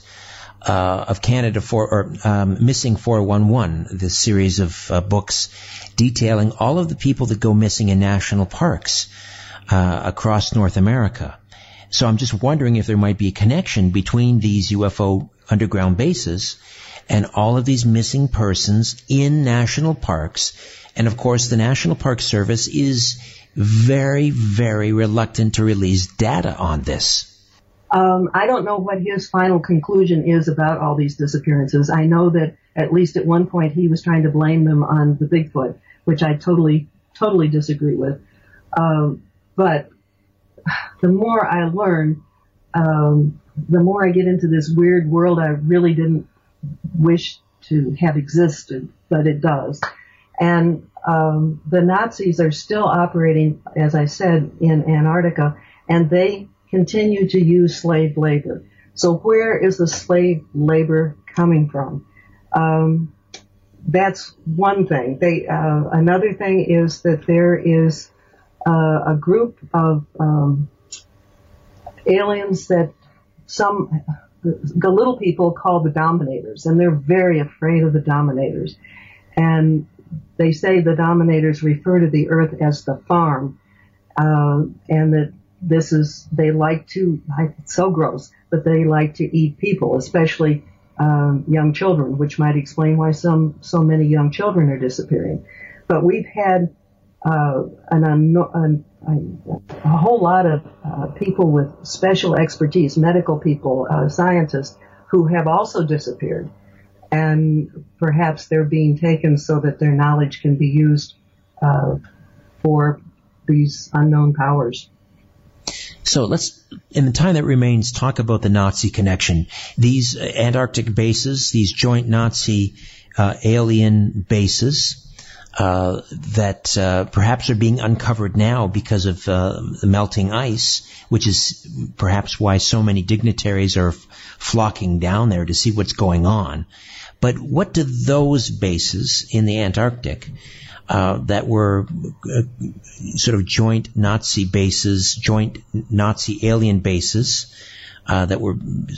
S3: uh, of Canada for or um, Missing four one one, this series of uh, books detailing all of the people that go missing in national parks uh, across North America. So I'm just wondering if there might be a connection between these U F O underground bases and all of these missing persons in national parks. And, of course, the National Park Service is very, very reluctant to release data on this.
S4: Um, I don't know what his final conclusion is about all these disappearances. I know that at least at one point he was trying to blame them on the Bigfoot, which I totally, totally disagree with. Um, but the more I learn, um, the more I get into this weird world I really didn't wish to have existed, but it does. And um, the Nazis are still operating, as I said, in Antarctica, and they continue to use slave labor. So where is the slave labor coming from? Um, that's one thing. They, uh, another thing is that there is uh, a group of um, aliens that some the little people call the Dominators, and they're very afraid of the Dominators. And they say the Dominators refer to the Earth as the farm, uh, and that this is, they like to, it's so gross, but they like to eat people, especially um, young children, which might explain why some so many young children are disappearing. But we've had uh, an, an, an, a whole lot of uh, people with special expertise, medical people, uh, scientists, who have also disappeared. And perhaps they're being taken so that their knowledge can be used uh, for these unknown powers.
S3: So let's, in the time that remains, talk about the Nazi connection. These Antarctic bases, these joint Nazi uh, alien bases, uh, that uh, perhaps are being uncovered now because of uh, the melting ice, which is perhaps why so many dignitaries are f- flocking down there to see what's going on. But what do those bases in the Antarctic uh, that were uh, sort of joint Nazi bases, joint Nazi alien bases uh, that were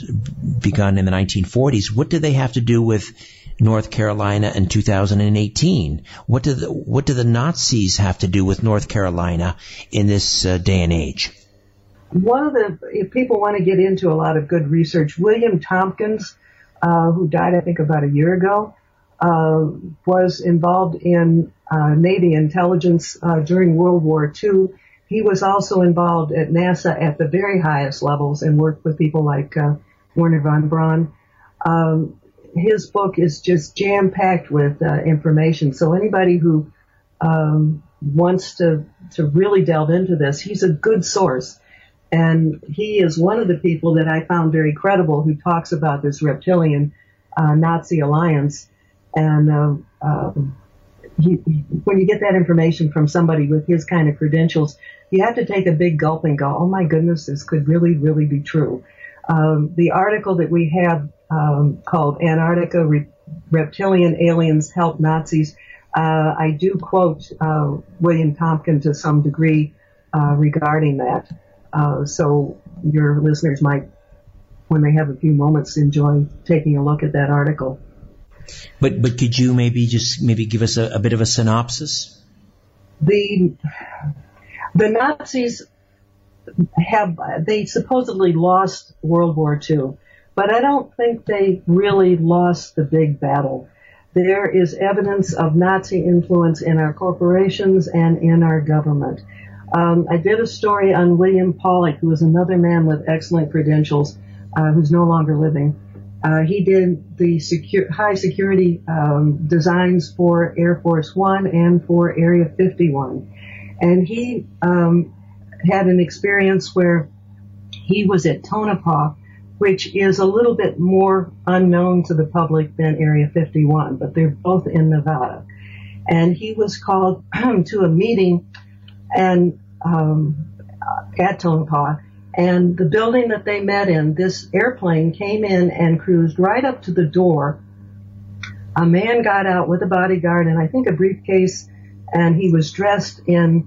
S3: begun in the nineteen forties, what do they have to do with North Carolina in two thousand eighteen? What do the, what do the Nazis have to do with North Carolina in this uh, day and age?
S4: One of the, if people want to get into a lot of good research, William Tompkins, uh, who died, I think, about a year ago, uh, was involved in uh, Navy intelligence uh, during World War Two. He was also involved at NASA at the very highest levels and worked with people like uh, Wernher von Braun. Um, his book is just jam-packed with uh, information. So anybody who um, wants to, to really delve into this, he's a good source. And he is one of the people that I found very credible who talks about this reptilian uh, Nazi alliance. And uh, uh, he, when you get that information from somebody with his kind of credentials, you have to take a big gulp and go, oh my goodness, this could really, really be true. Um, the article that we have um, called Antarctica Re- Reptilian Aliens Help Nazis, uh, I do quote uh, William Tompkins to some degree uh, regarding that. Uh, so your listeners might, when they have a few moments, enjoy taking a look at that article.
S3: But but could you maybe just maybe give us a, a bit of a synopsis?
S4: The the Nazis have they supposedly lost World War Two, but I don't think they really lost the big battle. There is evidence of Nazi influence in our corporations and in our government. Um, I did a story on William Pollock, who is another man with excellent credentials, uh, who's no longer living. Uh, he did the secure, high security um, designs for Air Force One and for Area fifty-one. And he um, had an experience where he was at Tonopah, which is a little bit more unknown to the public than Area fifty-one, but they're both in Nevada. And he was called to a meeting and um, at Tonopah, and the building that they met in, this airplane came in and cruised right up to the door. A man got out with a bodyguard and I think a briefcase, and he was dressed in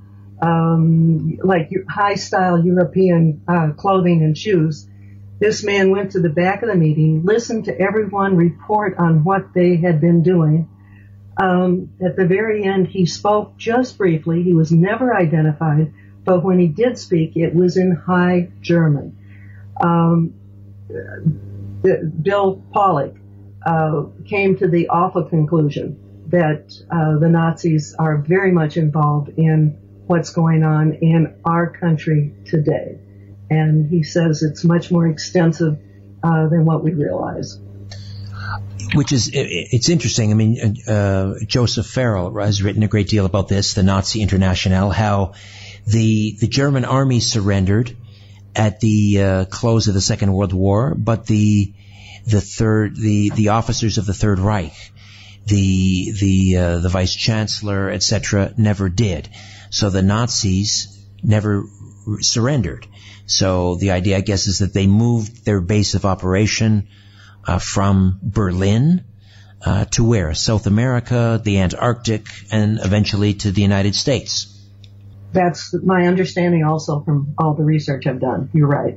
S4: um, like high-style European uh, clothing and shoes. This man went to the back of the meeting, listened to everyone report on what they had been doing. Um, at the very end, he spoke just briefly. He was never identified, but when he did speak, it was in High German. Um, the, Bill Pollock uh, came to the awful conclusion that uh, the Nazis are very much involved in what's going on in our country today. And he says it's much more extensive uh, than what we realize.
S3: Which is, it's interesting. I mean, uh, Joseph Farrell has written a great deal about this, the Nazi Internationale, how the the German army surrendered at the uh, close of the Second World War, but the the third the the officers of the Third Reich, the the uh, the vice chancellor, et cetera, never did. So the Nazis never surrendered. So the idea, I guess, is that they moved their base of operation Uh, from Berlin uh, to where? South America, the Antarctic, and eventually to the United States.
S4: That's my understanding also from all the research I've done. You're right.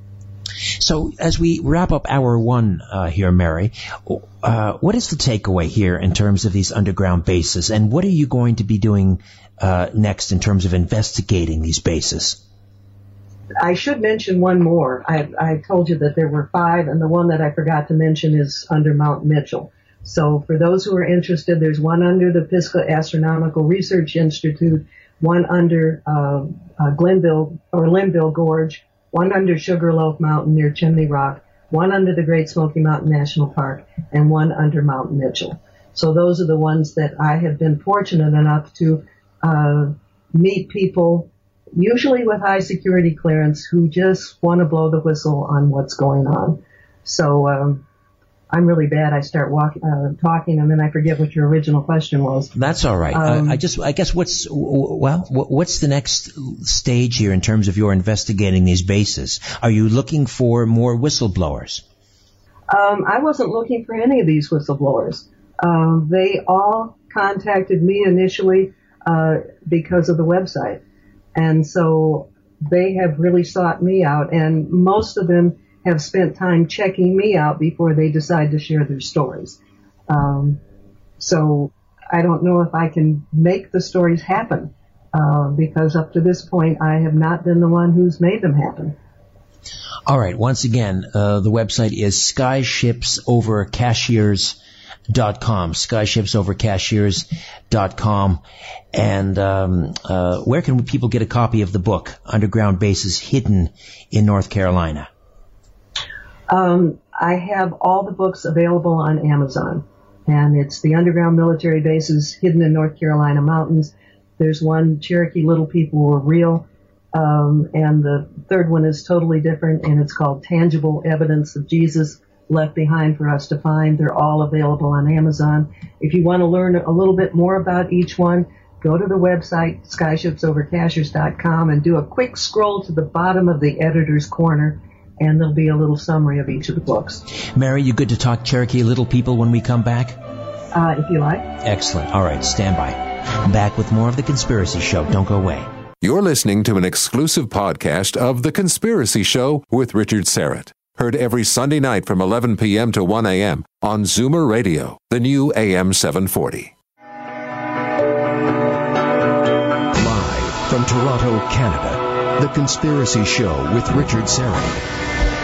S3: So as we wrap up hour one uh, here, Mary, uh, what is the takeaway here in terms of these underground bases, and what are you going to be doing uh, next in terms of investigating these bases?
S4: I should mention one more. I, I told you that there were five, and the one that I forgot to mention is under Mount Mitchell. So for those who are interested, there's one under the Pisgah Astronomical Research Institute, one under uh, uh, Glenville or Linville Gorge, one under Sugarloaf Mountain near Chimney Rock, one under the Great Smoky Mountain National Park, and one under Mount Mitchell. So those are the ones that I have been fortunate enough to uh, meet people, usually with high security clearance, who just want to blow the whistle on what's going on. So um, I'm really bad. I start walk, uh, talking, and then I forget what your original question was.
S3: That's all right.
S4: Um,
S3: I, I just, I guess, what's well, what's the next stage here in terms of your investigating these bases? Are you looking for more whistleblowers?
S4: Um, I wasn't looking for any of these whistleblowers. Um, they all contacted me initially uh, because of the website, and so they have really sought me out, and most of them have spent time checking me out before they decide to share their stories. Um, so I don't know if I can make the stories happen, uh, because up to this point I have not been the one who's made them happen.
S3: All right. Once again, uh, the website is skyshipsovercashiers dot com, skyshipsovercashiers dot com. And um, uh, where can people get a copy of the book, Underground Bases Hidden in North Carolina?
S4: Um, I have all the books available on Amazon, and it's the Underground Military Bases Hidden in North Carolina Mountains. There's one, Cherokee Little People Were Real, um, and the third one is totally different, and it's called Tangible Evidence of Jesus Left Behind for Us to Find. They're all available on Amazon. If you want to learn a little bit more about each one, go to the website, skyships over cashiers dot com, and do a quick scroll to the bottom of the editor's corner, and there'll be a little summary of each of the books.
S3: Mary, you good to talk Cherokee Little People when we come back?
S4: Uh, if you like.
S3: Excellent. All right, stand by. Back with more of The Conspiracy Show. Don't go away.
S1: You're listening to an exclusive podcast of The Conspiracy Show with Richard Syrett. Heard every Sunday night from eleven p.m. to one a.m. on Zoomer Radio, the new A M seven forty.
S2: Live from Toronto, Canada, The Conspiracy Show with Richard Syrett.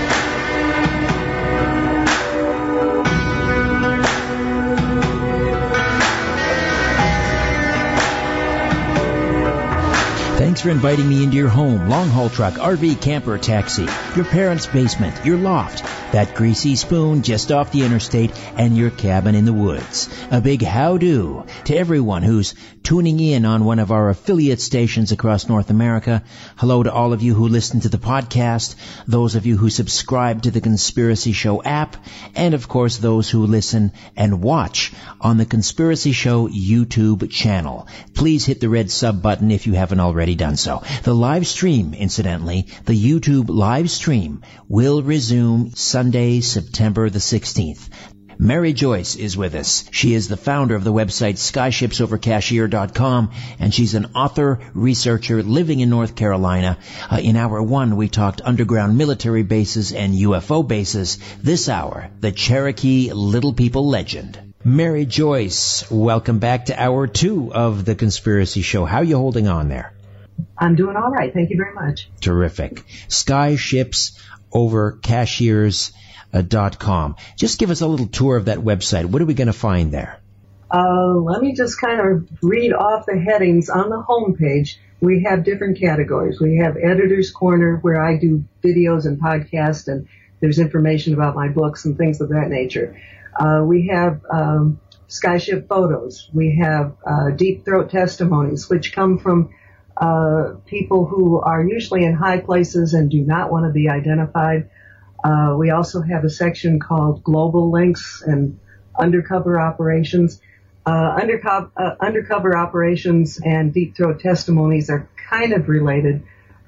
S3: Thanks for inviting me into your home, long-haul truck, R V, camper, taxi, your parents' basement, your loft, that greasy spoon just off the interstate, and your cabin in the woods. A big how-do to everyone who's tuning in on one of our affiliate stations across North America. Hello to all of you who listen to the podcast, those of you who subscribe to the Conspiracy Show app, and of course those who listen and watch on the Conspiracy Show YouTube channel. Please hit the red sub button if you haven't already done so. The live stream, incidentally, the YouTube live stream will resume Sunday, September the sixteenth. Mary Joyce is with us. She is the founder of the website skyships over cashier dot com, and she's an author, researcher living in North Carolina. Uh, in hour one, we talked underground military bases and U F O bases. This hour, the Cherokee Little People legend. Mary Joyce, welcome back to hour two of The Conspiracy Show. How are you holding on there?
S4: I'm doing all right. Thank you very much.
S3: Terrific. Skyships over cashiers dot com. Just give us a little tour of that website. What are we going to find there?
S4: Uh, let me just kind of read off the headings. On the home page, we have different categories. We have Editor's Corner, where I do videos and podcasts, and there's information about my books and things of that nature. Uh, we have um, Skyship Photos. We have uh, Deep Throat Testimonies, which come from uh, people who are usually in high places and do not want to be identified. Uh, we also have a section called Global Links and Undercover Operations. Uh, undercover, uh, undercover Operations and Deep Throat Testimonies are kind of related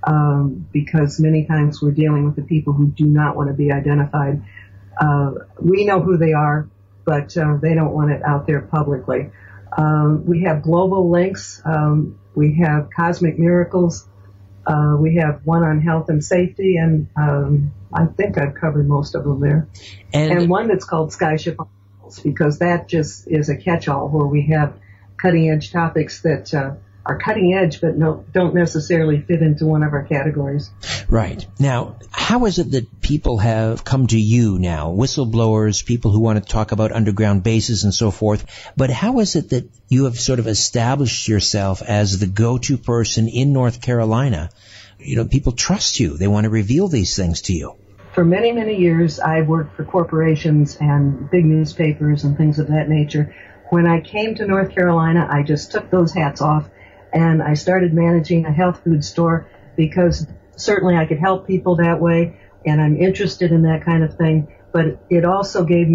S4: um, because many times we're dealing with the people who do not want to be identified. Uh, we know who they are, but uh, they don't want it out there publicly. Um, we have Global Links. Um, we have Cosmic Miracles. Uh, we have one on health and safety, and um, I think I've covered most of them there. And, and one that's called Skyship on Wheels, because that just is a catch-all where we have cutting-edge topics that uh, are cutting-edge but no, don't necessarily fit into one of our categories.
S3: Right. Now, how is it that people have come to you now, whistleblowers, people who want to talk about underground bases and so forth, but how is it that you have sort of established yourself as the go-to person in North Carolina? You know, people trust you. They want to reveal these things to you.
S4: For many, many years, I worked for corporations and big newspapers and things of that nature. When I came to North Carolina, I just took those hats off and I started managing a health food store because certainly I could help people that way, and I'm interested in that kind of thing. But it also gave me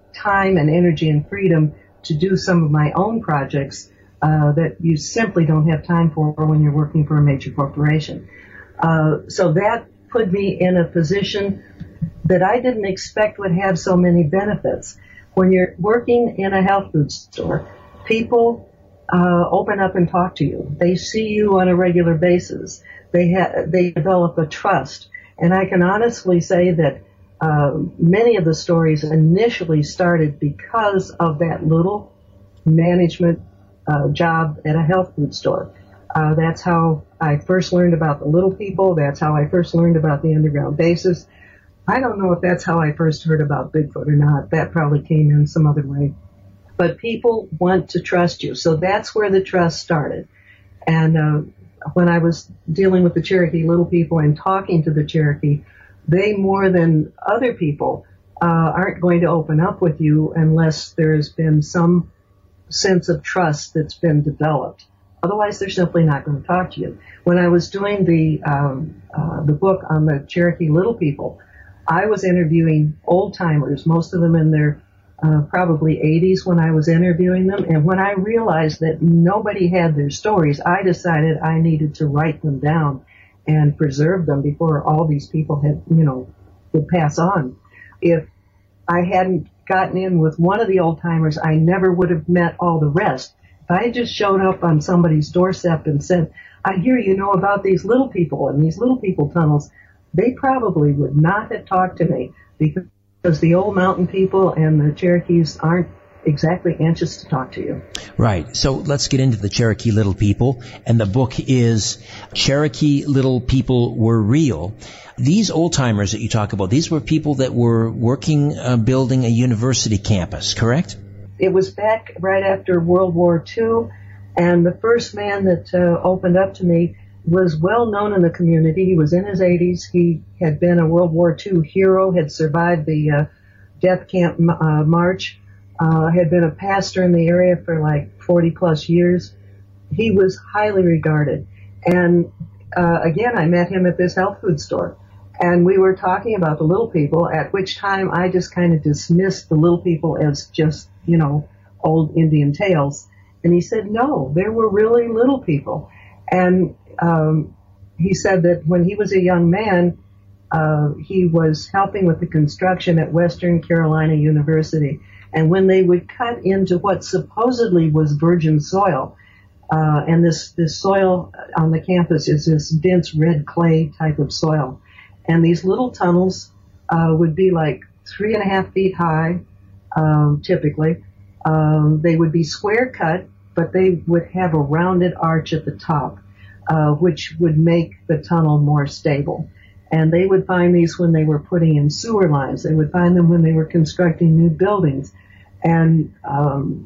S4: time and energy and freedom to do some of my own projects uh, that you simply don't have time for when you're working for a major corporation. Uh, so that put me in a position that I didn't expect would have so many benefits. When you're working in a health food store, people uh, open up and talk to you. They see you on a regular basis. They ha- they develop a trust. And I can honestly say that uh, many of the stories initially started because of that little management uh, job at a health food store. Uh, that's how I first learned about the little people. That's how I first learned about the underground bases. I don't know if that's how I first heard about Bigfoot or not. That probably came in some other way. But people want to trust you. So that's where the trust started. And uh, when I was dealing with the Cherokee Little People and talking to the Cherokee, they more than other people uh, aren't going to open up with you unless there's been some sense of trust that's been developed. Otherwise, they're simply not going to talk to you. When I was doing the um, uh, the book on the Cherokee Little People, I was interviewing old-timers, most of them in their uh, probably eighties when I was interviewing them. And when I realized that nobody had their stories, I decided I needed to write them down and preserve them before all these people had, you know, would pass on. If I hadn't gotten in with one of the old-timers, I never would have met all the rest. If I had just showed up on somebody's doorstep and said, I hear you know about these little people and these little people tunnels, they probably would not have talked to me because the old mountain people and the Cherokees aren't exactly anxious to talk to you.
S3: Right. So let's get into the Cherokee Little People. And the book is Cherokee Little People Were Real. These old-timers that you talk about, these were people that were working, uh, building a university campus, correct?
S4: It was back right after World War Two, and the first man that uh, opened up to me was well known in the community. He was in his eighties. He had been a World War Two hero, had survived the uh, death camp uh, march, uh, had been a pastor in the area for like forty plus years. He was highly regarded. And uh, again, I met him at this health food store. And we were talking about the little people, at which time I just kind of dismissed the little people as just, you know, old Indian tales. And he said, no, there were really little people. And um, he said that when he was a young man, uh, he was helping with the construction at Western Carolina University. And when they would cut into what supposedly was virgin soil, uh, and this, this soil on the campus is this dense red clay type of soil. And these little tunnels uh, would be like three and a half feet high, um, typically. Um, they would be square cut, but they would have a rounded arch at the top, uh, which would make the tunnel more stable. And they would find these when they were putting in sewer lines. They would find them when they were constructing new buildings. And, um,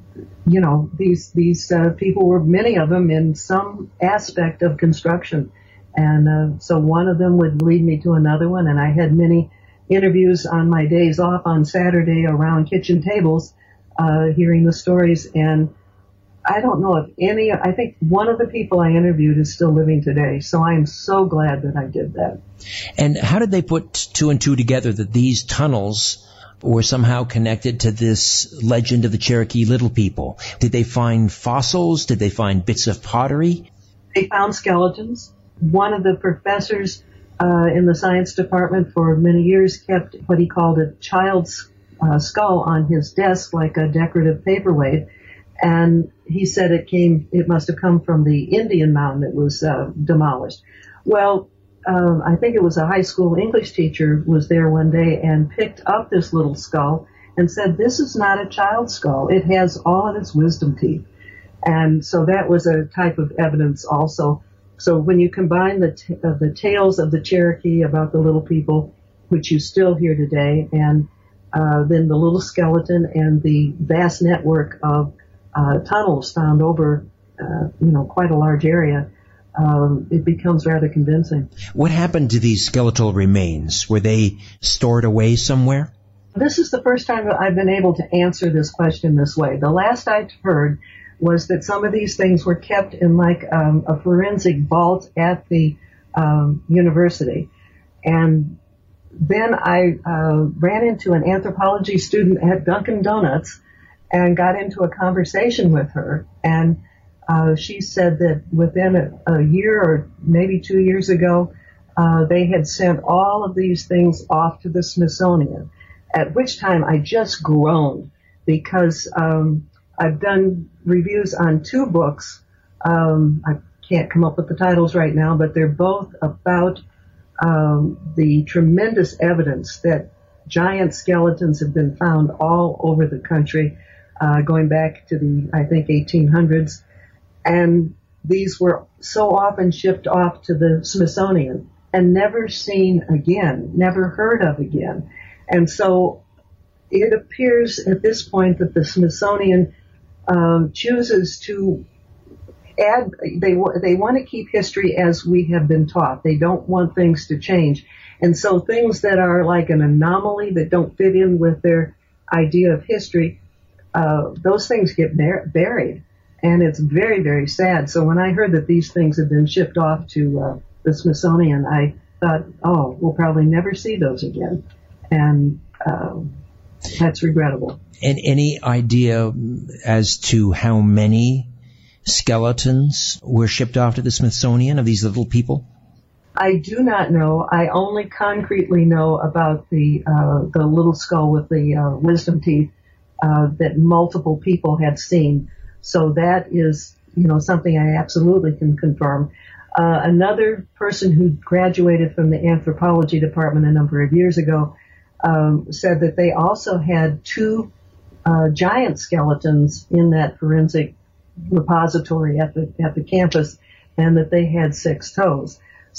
S4: you know, these, these uh, people were, many of them, in some aspect of construction. And uh, so one of them would lead me to another one, and I had many interviews on my days off on Saturday around kitchen tables, uh, hearing the stories. And I don't know if any, I think one of the people I interviewed is still living today, so I am so glad that I did that.
S3: And how did they put two and two together that these tunnels were somehow connected to this legend of the Cherokee Little People? Did they find fossils? Did they find bits of pottery?
S4: They found skeletons. One of the professors uh, in the science department for many years kept what he called a child's uh, skull on his desk, like a decorative paperweight. And he said it came, it must have come from the Indian mound that was uh, demolished. Well, um, I think it was a high school English teacher was there one day and picked up this little skull and said, this is not a child's skull. It has all of its wisdom teeth. And so that was a type of evidence also. So when you combine the t- uh, the tales of the Cherokee about the little people, which you still hear today, and uh, then the little skeleton and the vast network of uh, tunnels found over, uh, you know, quite a large area, um, it becomes rather convincing.
S3: What happened to these skeletal remains? Were they stored away somewhere?
S4: This is the first time that I've been able to answer this question this way. The last I'd heard was that some of these things were kept in like um, a forensic vault at the um, university. And then I uh, ran into an anthropology student at Dunkin' Donuts and got into a conversation with her. And uh, she said that within a, a year or maybe two years ago, uh, they had sent all of these things off to the Smithsonian, at which time I just groaned because um, I've done reviews on two books. Um, I can't come up with the titles right now, but they're both about um, the tremendous evidence that giant skeletons have been found all over the country, uh, going back to the, I think, eighteen hundreds. And these were so often shipped off to the Smithsonian and never seen again, never heard of again. And so it appears at this point that the Smithsonian um, chooses to add, they, they want to keep history as we have been taught. They don't want things to change. And so things that are like an anomaly that don't fit in with their idea of history, uh, those things get bar- buried. And it's very, very sad. So when I heard that these things had been shipped off to uh, the Smithsonian, I thought, oh, we'll probably never see those again. And um, that's regrettable.
S3: And any idea as to how many skeletons were shipped off to the Smithsonian of these little people?
S4: I do not know. I only concretely know about the uh, the little skull with the uh, wisdom teeth uh, that multiple people had seen. So that is, you know, something I absolutely can confirm. Uh, another person who graduated from the anthropology department a number of years ago um, said that they also had two uh, giant skeletons in that forensic repository at the at the campus, and that they had six toes.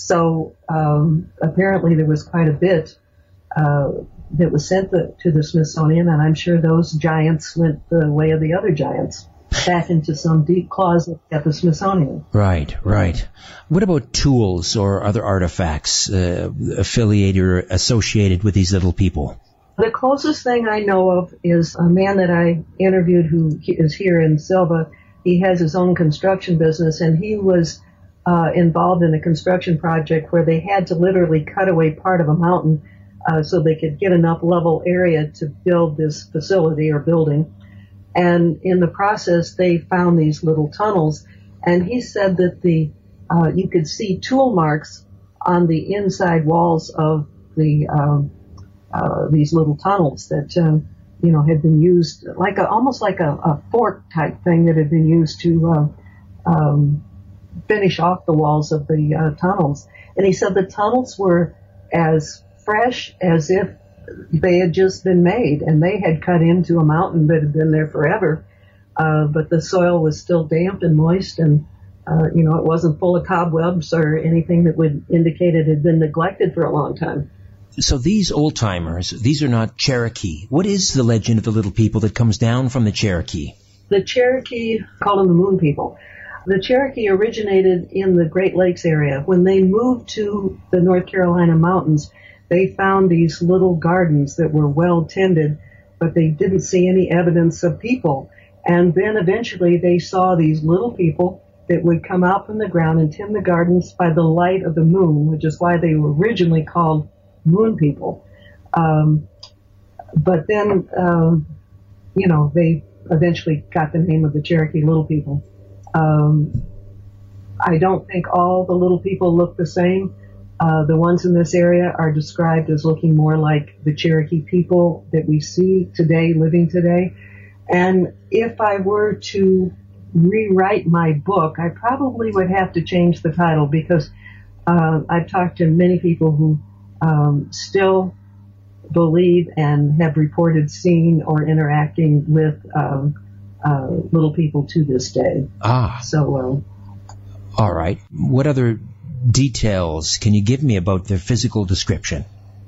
S4: So um, apparently there was quite a bit uh, that was sent the, to the Smithsonian, and I'm sure those giants went the way of the other giants, back into some deep closet at the Smithsonian.
S3: Right, right. What about tools or other artifacts uh, affiliated or associated with these little people?
S4: The closest thing I know of is a man that I interviewed who is here in Silva. He has his own construction business, and he was uh, involved in a construction project where they had to literally cut away part of a mountain uh, so they could get enough level area to build this facility or building. And in the process, they found these little tunnels, and he said that the uh, you could see tool marks on the inside walls of the um, uh, these little tunnels that uh, you know had been used like a, almost like a, a fork type thing that had been used to uh, um, finish off the walls of the uh, tunnels. And he said the tunnels were as fresh as if they had just been made, and they had cut into a mountain that had been there forever, uh, but the soil was still damp and moist, and uh, you know it wasn't full of cobwebs or anything that would indicate it had been neglected for a long time.
S3: So these old-timers, these are not Cherokee. What is the legend of the little people that comes down from the Cherokee?
S4: The Cherokee, call them the Moon People. The Cherokee originated in the Great Lakes area. When they moved to the North Carolina mountains, they found these little gardens that were well tended, but they didn't see any evidence of people. And then eventually they saw these little people that would come out from the ground and tend the gardens by the light of the moon, which is why they were originally called Moon People. Um, but then, um, you know, they eventually got the name of the Cherokee Little People. Um, I don't think all the little people look the same. Uh, the ones in this area are described as looking more like the Cherokee people that we see today, living today. And if I were to rewrite my book, I probably would have to change the title, because uh, I've talked to many people who um, still believe and have reported seeing or interacting with um, uh, little people to this day.
S3: Ah.
S4: So,
S3: uh, all right. What other details can you give me about their physical description?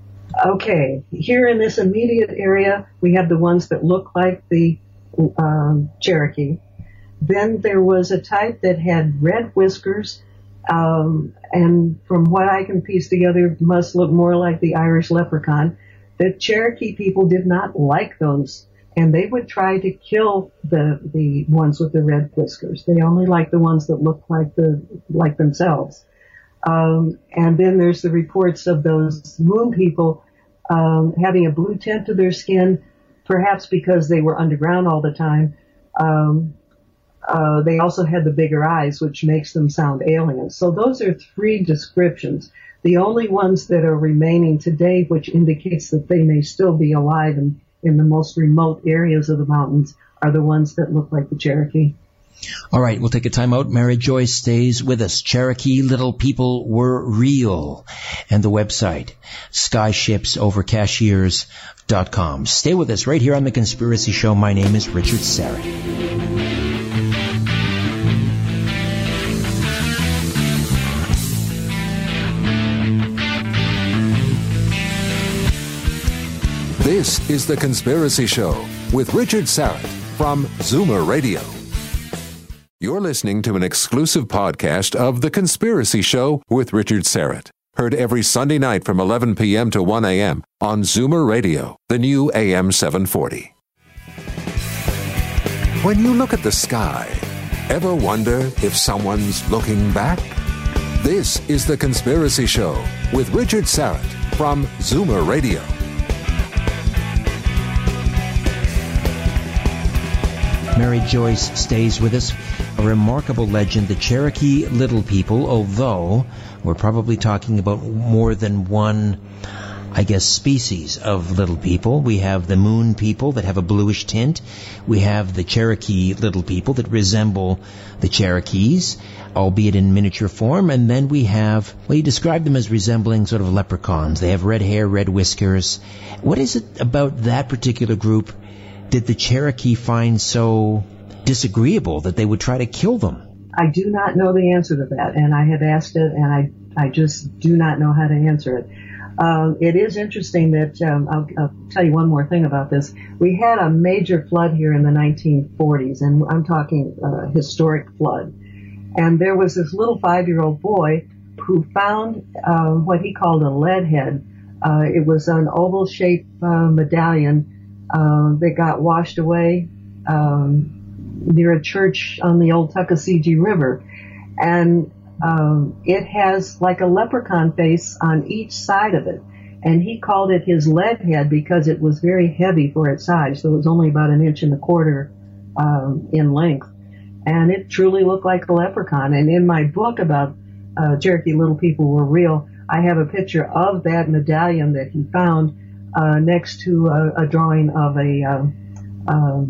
S4: Okay, here in this immediate area, we have the ones that look like the um, Cherokee. Then there was a type that had red whiskers, um, and from what I can piece together, must look more like the Irish leprechaun. The Cherokee people did not like those, and they would try to kill the the ones with the red whiskers. They only liked the ones that looked like the like themselves. Um, and then there's the reports of those Moon People um, having a blue tint to their skin, perhaps because they were underground all the time. Um, uh, they also had the bigger eyes, which makes them sound alien. So those are three descriptions. The only ones that are remaining today, which indicates that they may still be alive in, in the most remote areas of the mountains, are the ones that look like the Cherokee.
S3: All right, we'll take a time out. Mary Joyce stays with us. Cherokee Little People Were Real. And the website, skyships over cashiers dot com. Stay with us right here on The Conspiracy Show. My name is Richard Syrett.
S1: This is The Conspiracy Show with Richard Syrett from Zoomer Radio. You're listening to an exclusive podcast of The Conspiracy Show with Richard Syrett. Heard every Sunday night from eleven p.m. to one a.m. on Zoomer Radio, the new A M seven forty. When you look at the sky, ever wonder if someone's looking back? This is The Conspiracy Show with Richard Syrett from Zoomer Radio.
S3: Mary Joyce stays with us. A remarkable legend, the Cherokee Little People, although we're probably talking about more than one, I guess, species of little people. We have the Moon People that have a bluish tint. We have the Cherokee Little People that resemble the Cherokees, albeit in miniature form. And then we have, well, you describe them as resembling sort of leprechauns. They have red hair, red whiskers. What is it about that particular group did the Cherokee find so disagreeable that they would try to kill them?
S4: I do not know the answer to that, and I have asked it, and I I just do not know how to answer it. Um, it is interesting that, um, I'll, I'll tell you one more thing about this. We had a major flood here in the nineteen forties, and I'm talking uh, historic flood. And there was this little five-year-old boy who found uh, what he called a lead head. Uh, it was an oval-shaped uh, medallion uh, that got washed away um, near a church on the old Tuckasegee River. And um, it has like a leprechaun face on each side of it. And he called it his lead head because it was very heavy for its size. So it was only about an inch and a quarter um, in length. And it truly looked like a leprechaun. And in my book about uh, Cherokee Little People Were Real, I have a picture of that medallion that he found uh, next to a, a drawing of a um,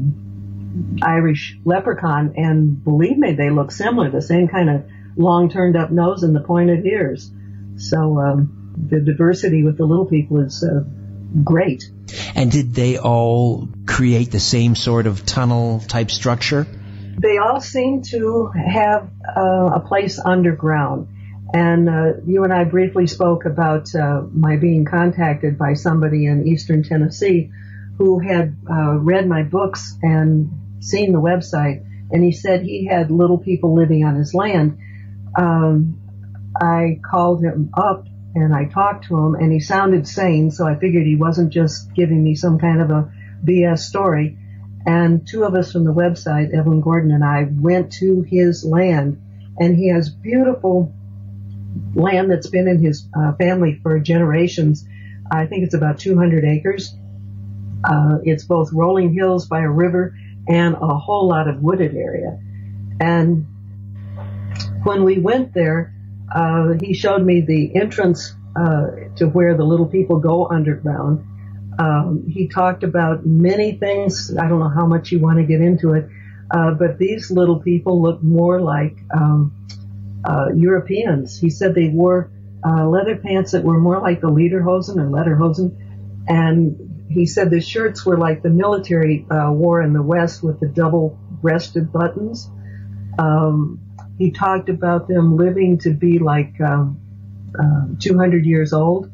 S4: um, Irish leprechaun. And believe me, they look similar, the same kind of long turned up nose and the pointed ears. So um, the diversity with the little people is uh, great.
S3: And did they all create the same sort of tunnel type structure?
S4: They all seem to have uh, a place underground. And uh, you and I briefly spoke about uh, my being contacted by somebody in eastern Tennessee who had uh, read my books and seen the website, and he said he had little people living on his land. Um, I called him up and I talked to him, and he sounded sane, so I figured he wasn't just giving me some kind of a B S story. And two of us from the website, Evelyn Gordon and I, went to his land, and he has beautiful land that's been in his uh, family for generations. I think it's about two hundred acres. Uh, it's both rolling hills by a river and a whole lot of wooded area. And when we went there, uh, he showed me the entrance uh, to where the little people go underground. Um, he talked about many things. I don't know how much you want to get into it, uh, but these little people look more like um, uh, Europeans. He said they wore uh, leather pants that were more like the lederhosen or lederhosen, and he said the shirts were like the military uh, wore in the West with the double-breasted buttons. Um, he talked about them living to be like um, uh, two hundred years old.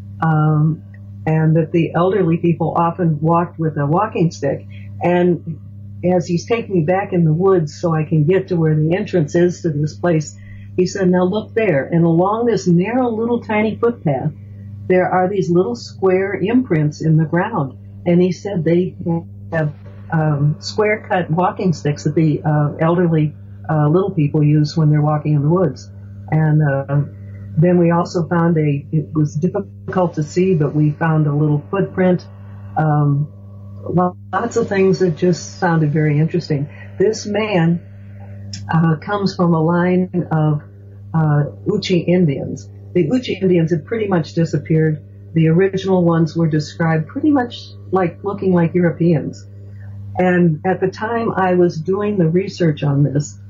S4: Um, and that the elderly people often walked with a walking stick. And as he's taking me back in the woods so I can get to where the entrance is to this place, he said, now look there. And along this narrow little tiny footpath, there are these little square imprints in the ground. And he said they have um, square cut walking sticks that the uh, elderly uh, little people use when they're walking in the woods. And uh, Then we also found a, it was difficult to see, but we found a little footprint. Um, lots of things that just sounded very interesting. This man uh, comes from a line of uh, Uchi Indians. The Uchi Indians had pretty much disappeared. The original ones were described pretty much like looking like Europeans. And at the time I was doing the research on this,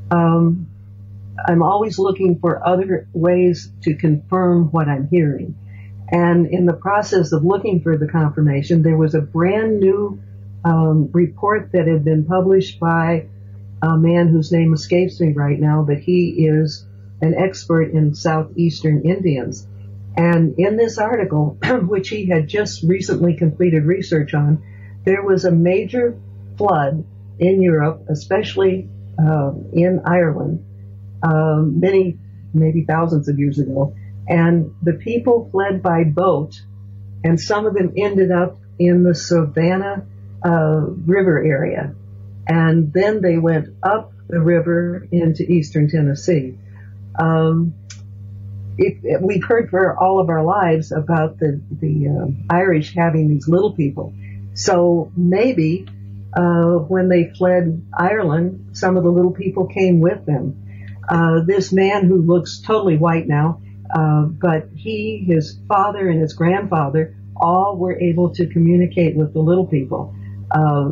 S4: um, I'm always looking for other ways to confirm what I'm hearing. And in the process of looking for the confirmation, there was a brand new um, report that had been published by a man whose name escapes me right now, but he is an expert in southeastern Indians. And in this article, which he had just recently completed research on, there was a major flood in Europe, especially uh, in Ireland, um, many, maybe thousands of years ago. And the people fled by boat, and some of them ended up in the Savannah uh, River area. And then they went up the river into eastern Tennessee. Um, it, it, we've heard for all of our lives about the, the uh, Irish having these little people. So maybe uh, when they fled Ireland, some of the little people came with them. Uh, this man who looks totally white now, uh, but he, his father, and his grandfather all were able to communicate with the little people, uh,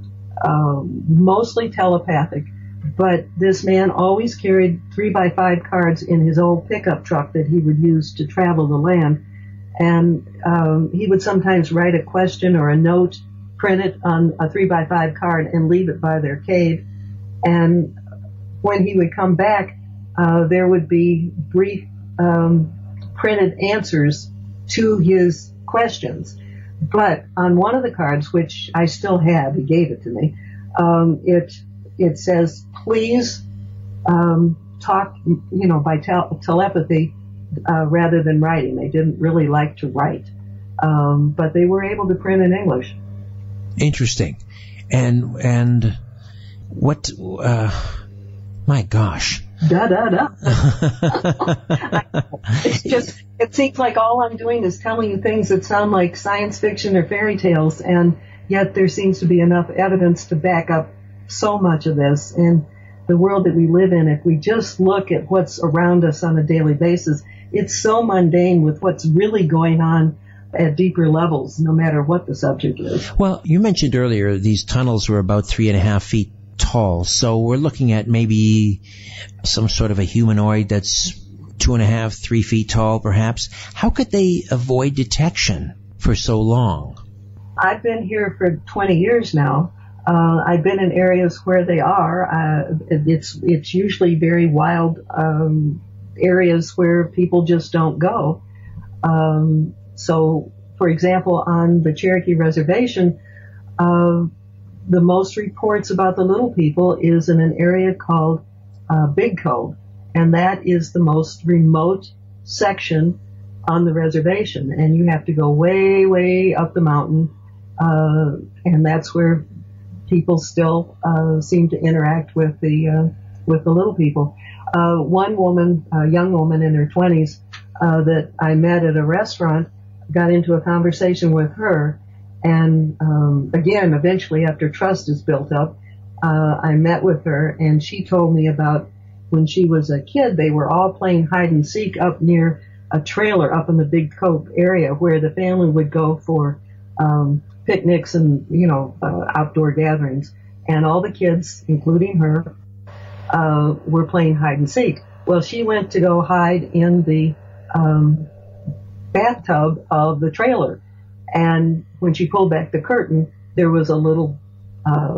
S4: uh, mostly telepathic. But this man always carried three by five cards in his old pickup truck that he would use to travel the land. And um, he would sometimes write a question or a note, print it on a three by five card, and leave it by their cave. And when he would come back, uh, there would be brief um, printed answers to his questions. But on one of the cards, which I still have, he gave it to me, um, it it says, please um, talk, you know, by tel- telepathy uh, rather than writing. They didn't really like to write, um, but they were able to print in English.
S3: Interesting. And and what? Uh, my gosh.
S4: Da da da. It's just, it seems like all I'm doing is telling you things that sound like science fiction or fairy tales, and yet there seems to be enough evidence to back up so much of this. And the world that we live in, if we just look at what's around us on a daily basis, it's so mundane with what's really going on at deeper levels, no matter what the subject is.
S3: Well, you mentioned earlier these tunnels were about three and a half feet tall, so we're looking at maybe some sort of a humanoid that's two and a half, three feet tall, perhaps. How could they avoid detection for so long?
S4: I've been here for twenty years now. Uh, I've been in areas where they are. Uh, it's it's usually very wild um, areas where people just don't go. Um, so, for example, on the Cherokee Reservation, uh, the most reports about the little people is in an area called uh, Big Cove, and that is the most remote section on the reservation. And you have to go way, way up the mountain, uh, and that's where people still uh, seem to interact with the uh, with the little people. Uh, one woman, a young woman in her twenties, uh, that I met at a restaurant, got into a conversation with her, and um, again, eventually, after trust is built up, uh, I met with her, and she told me about when she was a kid, they were all playing hide and seek up near a trailer up in the Big Cove area where the family would go for um, picnics and, you know, uh, outdoor gatherings. And all the kids, including her, uh, were playing hide and seek. Well, she went to go hide in the um, bathtub of the trailer. And when she pulled back the curtain, there was a little uh,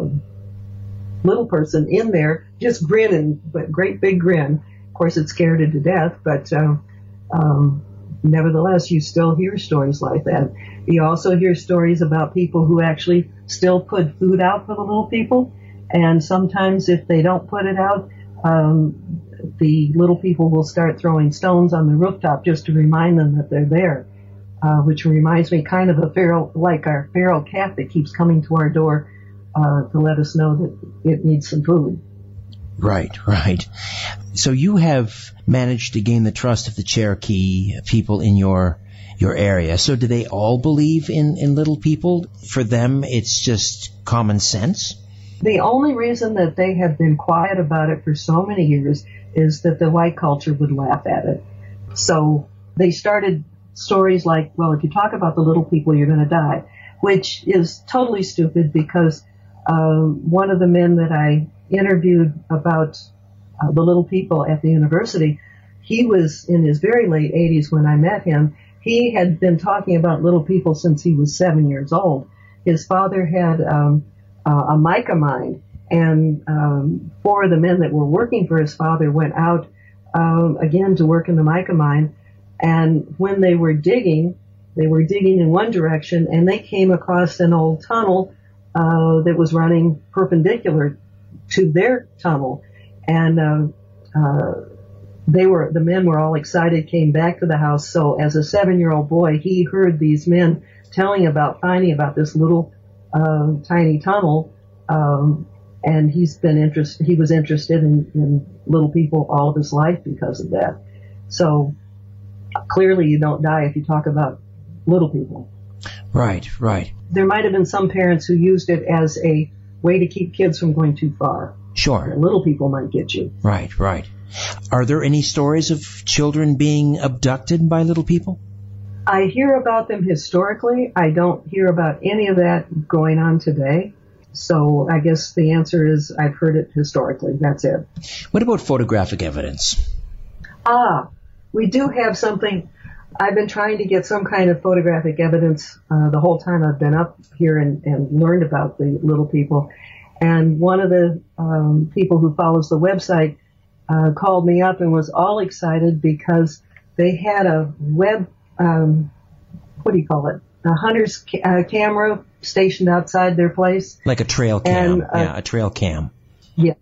S4: little person in there just grinning, but great big grin. Of course, it scared her to death, but uh, um, nevertheless, you still hear stories like that. You also hear stories about people who actually still put food out for the little people, and sometimes if they don't put it out, um, the little people will start throwing stones on the rooftop just to remind them that they're there, uh, which reminds me kind of a feral, like our feral cat that keeps coming to our door uh, to let us know that it needs some food.
S3: Right, right. So you have managed to gain the trust of the Cherokee people in your your area. So do they all believe in, in little people? For them, it's just common sense?
S4: The only reason that they have been quiet about it for so many years is that the white culture would laugh at it. So they started stories like, well, if you talk about the little people, you're going to die, which is totally stupid because um, one of the men that I interviewed about uh, the little people at the university, he was in his very late eighties when I met him. He had been talking about little people since he was seven years old. His father had um, uh, a mica mine, and um, four of the men that were working for his father went out um, again to work in the mica mine. And when they were digging, they were digging in one direction, and they came across an old tunnel uh, that was running perpendicular to their tunnel. And uh, uh, they were the men were all excited, came back to the house. So as a seven-year-old boy, he heard these men telling about finding about this little uh, tiny tunnel, um, and he's been interest. He was interested in, in little people all of his life because of that. So clearly, you don't die if you talk about little people.
S3: Right, right.
S4: There might have been some parents who used it as a way to keep kids from going too far.
S3: Sure.
S4: The little people might get you.
S3: Right, right. Are there any stories of children being abducted by little people?
S4: I hear about them historically. I don't hear about any of that going on today. So I guess the answer is I've heard it historically. That's it.
S3: What about photographic evidence?
S4: Ah, we do have something. I've been trying to get some kind of photographic evidence uh, the whole time I've been up here and, and learned about the little people. And one of the um, people who follows the website uh, called me up and was all excited because they had a web, um, what do you call it, a hunter's ca- uh, camera stationed outside their place.
S3: Like a trail cam,
S4: and, uh,
S3: yeah, a trail cam.
S4: Yes.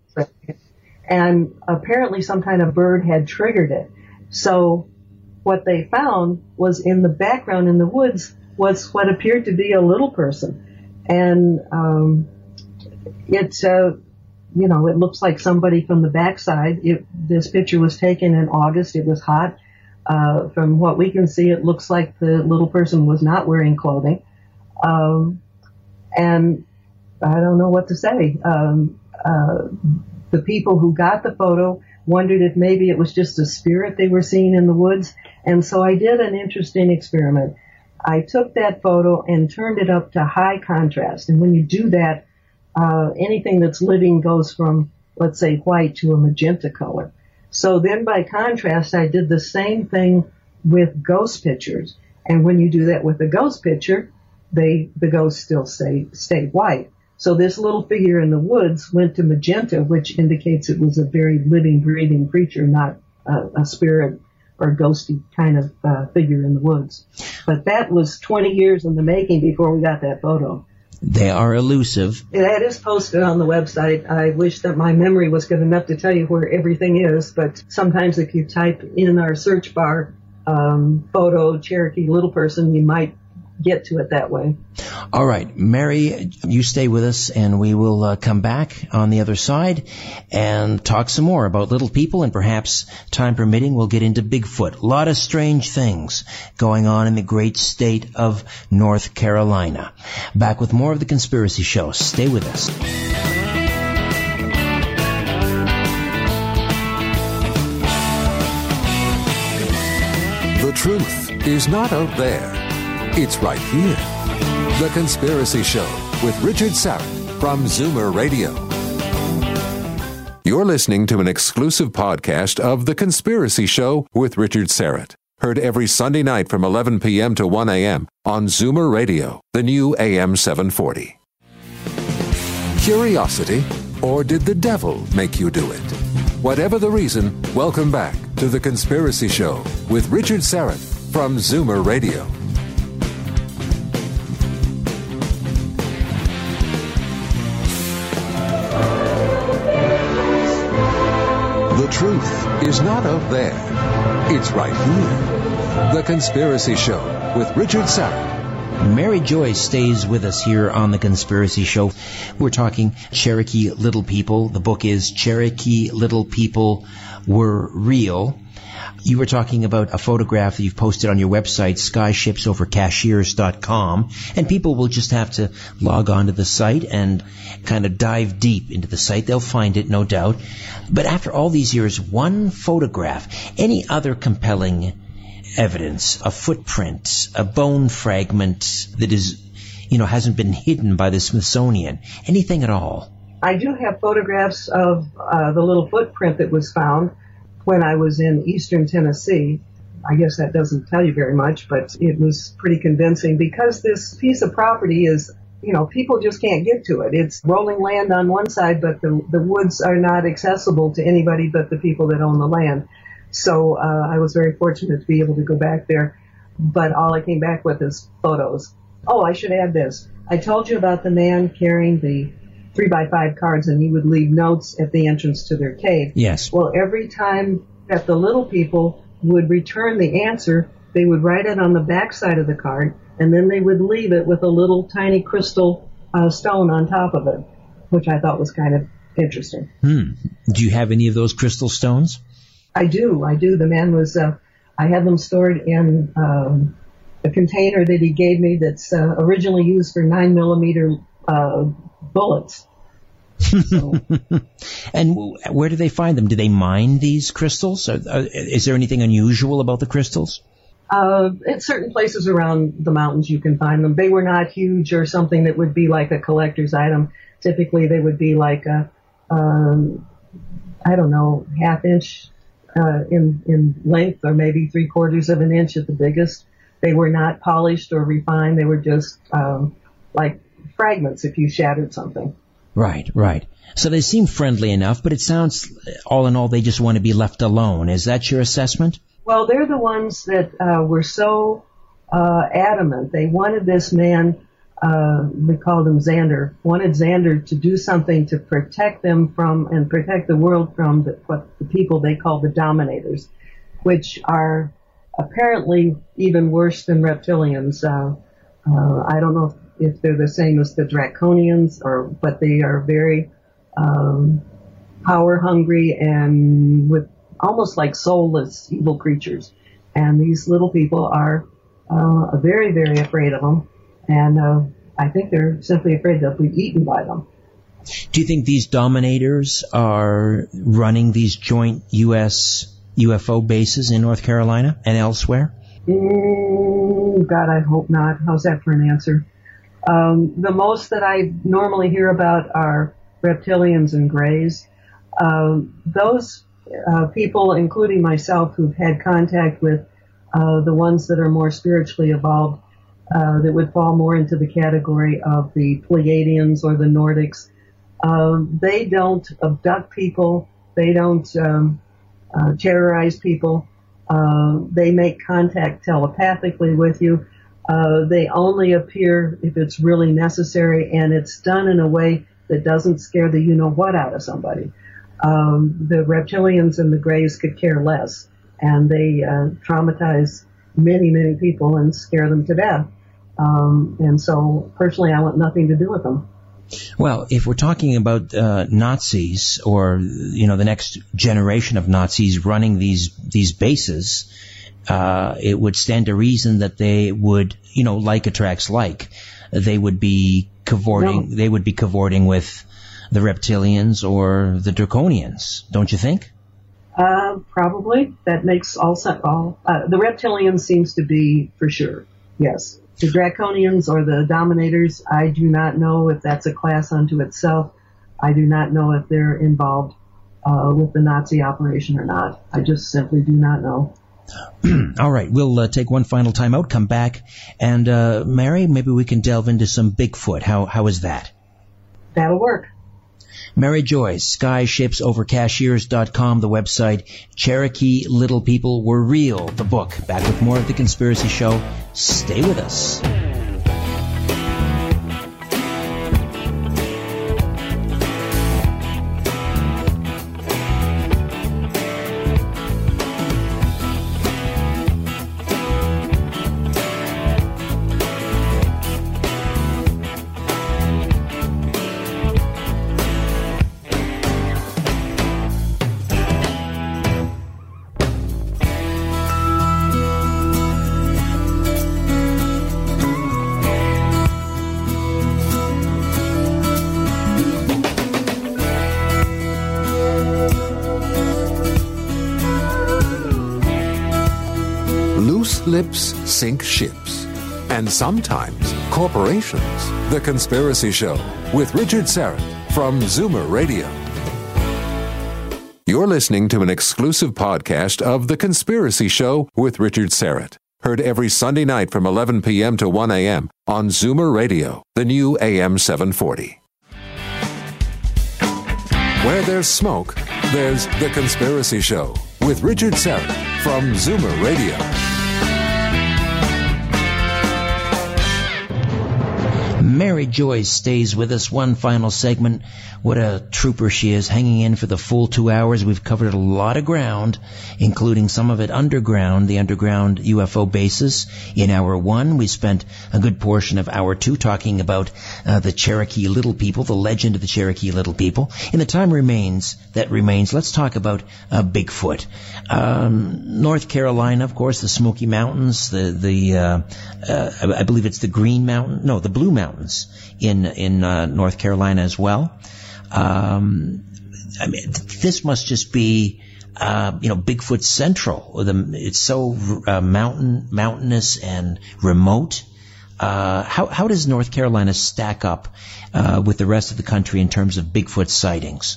S4: And apparently some kind of bird had triggered it. So what they found was in the background in the woods was what appeared to be a little person. And um, it, uh, you know, it looks like somebody from the backside. It, this picture was taken in August. It was hot. Uh, from what we can see, it looks like the little person was not wearing clothing. Um, and I don't know what to say. Um, uh, the people who got the photo wondered if maybe it was just a spirit they were seeing in the woods. And so I did an interesting experiment. I took that photo and turned it up to high contrast. And when you do that, uh, anything that's living goes from, let's say, white to a magenta color. So then by contrast, I did the same thing with ghost pictures. And when you do that with a ghost picture, they, the ghosts still stay, stay white. So this little figure in the woods went to magenta, which indicates it was a very living, breathing creature, not a, a spirit or ghosty kind of uh, figure in the woods. But that was twenty years in the making before we got that photo.
S3: They are elusive.
S4: That is posted on the website. I wish that my memory was good enough to tell you where everything is, but sometimes if you type in our search bar, um, photo Cherokee little person, you might get to it that way.
S3: All right, Mary, you stay with us, and we will uh, come back on the other side and talk some more about little people, and perhaps, time permitting, we'll get into Bigfoot. A lot of strange things going on in the great state of North Carolina. Back with more of The Conspiracy Show. Stay with us.
S1: The truth is not out there. It's right here. The Conspiracy Show with Richard Syrett from Zoomer Radio. You're listening to an exclusive podcast of The Conspiracy Show with Richard Syrett. Heard every Sunday night from eleven p.m. to one a.m. on Zoomer Radio, the new A M seven forty. Curiosity, or did the devil make you do it? Whatever the reason, welcome back to The Conspiracy Show with Richard Syrett from Zoomer Radio. The truth is not out there. It's right here. The Conspiracy Show with Richard Syrett.
S3: Mary Joyce stays with us here on The Conspiracy Show. We're talking Cherokee Little People. The book is Cherokee Little People Were Real. You were talking about a photograph that you've posted on your website, skyships over cashiers dot com, and people will just have to log on to the site and kind of dive deep into the site. They'll find it, no doubt. But after all these years, one photograph, any other compelling evidence, a footprint, a bone fragment that is, you know, hasn't been hidden by the Smithsonian, anything at all?
S4: I do have photographs of uh, the little footprint that was found when I was in eastern Tennessee. I guess that doesn't tell you very much, but it was pretty convincing because this piece of property is, you know, people just can't get to it. It's rolling land on one side, but the, the woods are not accessible to anybody but the people that own the land. So uh, I was very fortunate to be able to go back there, but all I came back with is photos. Oh, I should add this. I told you about the man carrying the three by five cards, and he would leave notes at the entrance to their cave.
S3: Yes.
S4: Well, every time that the little people would return the answer, they would write it on the back side of the card, and then they would leave it with a little tiny crystal uh, stone on top of it, which I thought was kind of interesting.
S3: Hmm. Do you have any of those crystal stones?
S4: I do. I do. The man was, uh, I had them stored in um, a container that he gave me that's uh, originally used for nine millimeter uh, bullets. So.
S3: And where do they find them? Do they mine these crystals? Are, are, is there anything unusual about the crystals?
S4: Uh, at certain places around the mountains you can find them. They were not huge or something that would be like a collector's item. Typically they would be like a, um, I don't know, half inch uh, in, in length, or maybe three quarters of an inch at the biggest. They were not polished or refined. They were just um, like fragments if you shattered something.
S3: Right, right. So they seem friendly enough, but it sounds, all in all, they just want to be left alone. Is that your assessment?
S4: Well, they're the ones that uh, were so uh, adamant. They wanted this man, uh, we called him Xander, wanted Xander to do something to protect them from, and protect the world from the, what the people they call the dominators, which are apparently even worse than reptilians. Uh, uh, I don't know if if they're the same as the draconians, or but they are very um, power hungry and with almost like soulless evil creatures. And these little people are uh, very, very afraid of them. And uh, I think they're simply afraid they'll be eaten by them.
S3: Do you think these dominators are running these joint U S U F O bases in North Carolina and elsewhere?
S4: Mm, God, I hope not. How's that for an answer? Um, the most that I normally hear about are reptilians and greys. Um, those uh, people, including myself, who've had contact with uh, the ones that are more spiritually evolved, uh, that would fall more into the category of the Pleiadians or the Nordics, um, they don't abduct people. They don't um, uh, terrorize people. Uh, they make contact telepathically with you. Uh, they only appear if it's really necessary, and it's done in a way that doesn't scare the you-know-what out of somebody. Um, the reptilians and the greys could care less, and they uh, traumatize many, many people and scare them to death. Um, and so, personally, I want nothing to do with them.
S3: Well, if we're talking about uh, Nazis, or, you know, the next generation of Nazis running these these bases, Uh, it would stand to reason that they would, you know, like attracts like. They would be cavorting. No. They would be cavorting with the reptilians or the draconians, don't you think?
S4: Uh, probably. That makes all sense. All uh, the reptilians seems to be for sure. Yes, the draconians or the dominators. I do not know if that's a class unto itself. I do not know if they're involved uh, with the Nazi operation or not. I just simply do not know.
S3: All right, we'll uh, take one final time out, come back, and uh, Mary, maybe we can delve into some Bigfoot. How how is that?
S4: That'll work.
S3: Mary Joyce, skyships over cashiers dot com, the website. Cherokee Little People Were Real, the book. Back with more of The Conspiracy Show. Stay with us.
S1: lips sink ships. And sometimes corporations. The Conspiracy Show with Richard Syrett from Zoomer Radio. You're listening to an exclusive podcast of The Conspiracy Show with Richard Syrett. Heard every Sunday night from eleven p.m. to one a.m. on Zoomer Radio, the new A M seven forty. Where there's smoke, there's The Conspiracy Show with Richard Syrett from Zoomer Radio.
S3: Mary Joyce stays with us one final segment. What a trooper she is, hanging in for the full two hours. We've covered a lot of ground, including some of it underground, the underground U F O bases. In hour one, we spent a good portion of hour two talking about uh, the Cherokee Little People, the legend of the Cherokee Little People. In the time remains that remains, let's talk about uh, Bigfoot. Um, North Carolina, of course, the Smoky Mountains, the the uh, uh, I believe it's the Green Mountain, no, the Blue Mountains in in uh, North Carolina as well. Um, I mean, this must just be, uh, you know, Bigfoot Central. The, it's so uh, mountain, mountainous and remote. Uh, how how does North Carolina stack up uh, with the rest of the country in terms of Bigfoot sightings?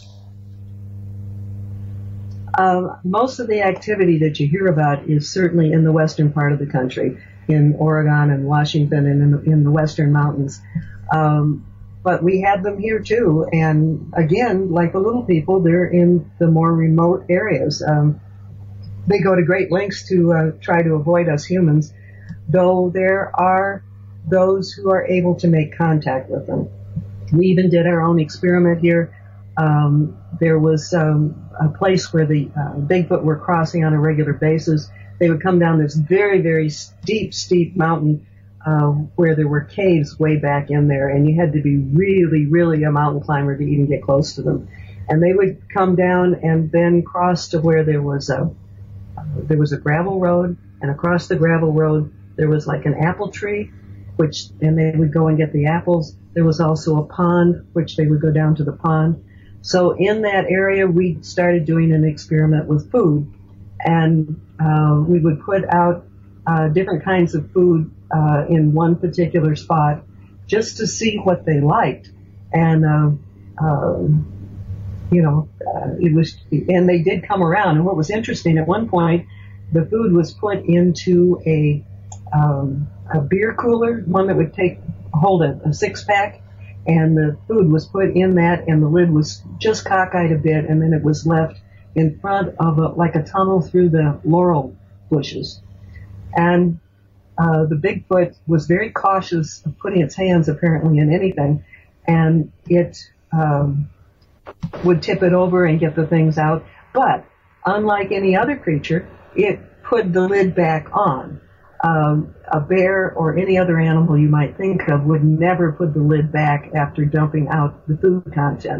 S4: Um, most of the activity that you hear about is certainly in the western part of the country, in Oregon and Washington and in the, in the western mountains. Um, but we had them here too. And again, like the little people, they're in the more remote areas. Um, they go to great lengths to uh, try to avoid us humans, though there are those who are able to make contact with them. We even did our own experiment here. Um, there was um, a place where the uh, Bigfoot were crossing on a regular basis. They would come down this very, very steep, steep mountain uh, where there were caves way back in there, and you had to be really, really a mountain climber to even get close to them. And they would come down and then cross to where there was a uh, there was a gravel road, and across the gravel road there was like an apple tree, which and they would go and get the apples. There was also a pond, which they would go down to the pond. So in that area, we started doing an experiment with food, and uh, we would put out uh, different kinds of food uh, in one particular spot just to see what they liked. And, uh, uh, you know, uh, it was, and they did come around. And what was interesting, at one point, the food was put into a, um, a beer cooler, one that would take, hold a, a six pack. And the food was put in that, and the lid was just cockeyed a bit, and then it was left in front of a, like a tunnel through the laurel bushes. And uh, the Bigfoot was very cautious of putting its hands apparently in anything, and it um, would tip it over and get the things out. But unlike any other creature, it put the lid back on. Um, a bear or any other animal you might think of would never put the lid back after dumping out the food content.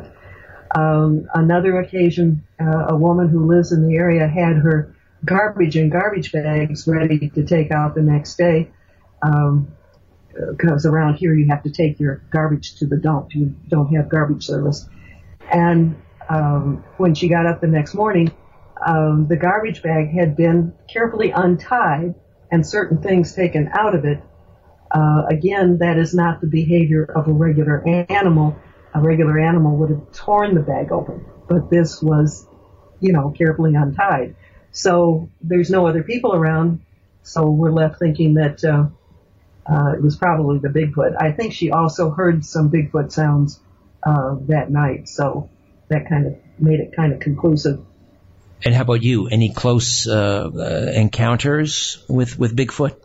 S4: Um, another occasion, uh, a woman who lives in the area had her garbage in garbage bags ready to take out the next day, um, because around here you have to take your garbage to the dump. You don't have garbage service. And um, when she got up the next morning, um, the garbage bag had been carefully untied and certain things taken out of it. Uh, again, that is not the behavior of a regular animal. A regular animal would have torn the bag open, but this was, you know, carefully untied. So there's no other people around, so we're left thinking that uh, uh, it was probably the Bigfoot. I think she also heard some Bigfoot sounds uh, that night, so that kind of made it kind of conclusive.
S3: And how about you? Any close uh, uh, encounters with, with Bigfoot?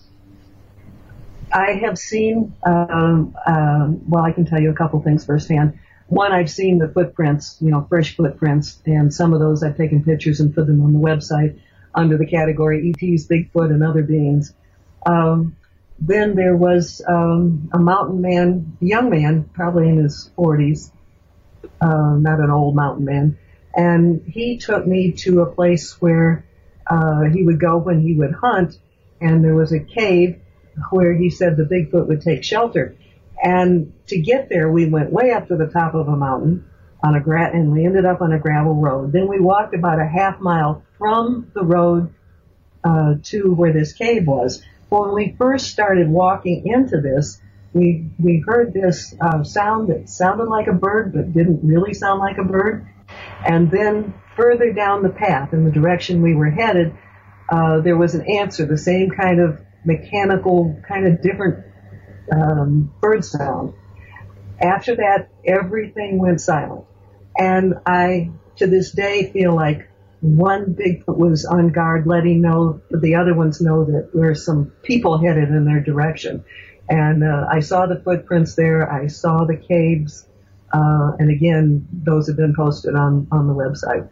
S4: I have seen, um, um, well, I can tell you a couple things firsthand. One, I've seen the footprints, you know, fresh footprints, and some of those I've taken pictures and put them on the website under the category E Ts, Bigfoot, and other beings. Um, then there was um, a mountain man, a young man, probably in his forties, uh, not an old mountain man, and he took me to a place where uh, he would go when he would hunt, and there was a cave where he said the Bigfoot would take shelter. And to get there, we went way up to the top of a mountain on a gra- and we ended up on a gravel road. Then we walked about a half mile from the road uh, to where this cave was. Well, when we first started walking into this, we we heard this uh, sound that sounded like a bird but didn't really sound like a bird. And then further down the path in the direction we were headed, uh, there was an answer, the same kind of mechanical, kind of different um, bird sound. After that, everything went silent. And I, to this day, feel like one Bigfoot was on guard, letting know the other ones know that there are some people headed in their direction. And uh, I saw the footprints there. I saw the caves. Uh, and again, those have been posted on, on the website.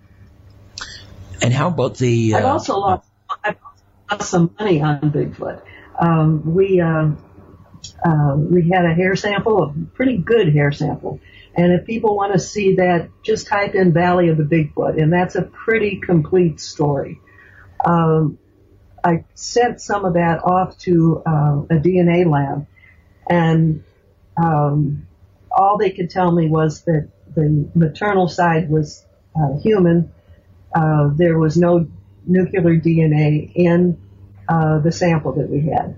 S3: And how about the... Uh,
S4: I've also lost, I've lost some money on Bigfoot. Um, we, uh, uh, we had a hair sample, a pretty good hair sample. And if people want to see that, just type in Valley of the Bigfoot, and that's a pretty complete story. Um, I sent some of that off to uh, a D N A lab, and um, all they could tell me was that the maternal side was uh, human. Uh, there was no nuclear D N A in uh, the sample that we had.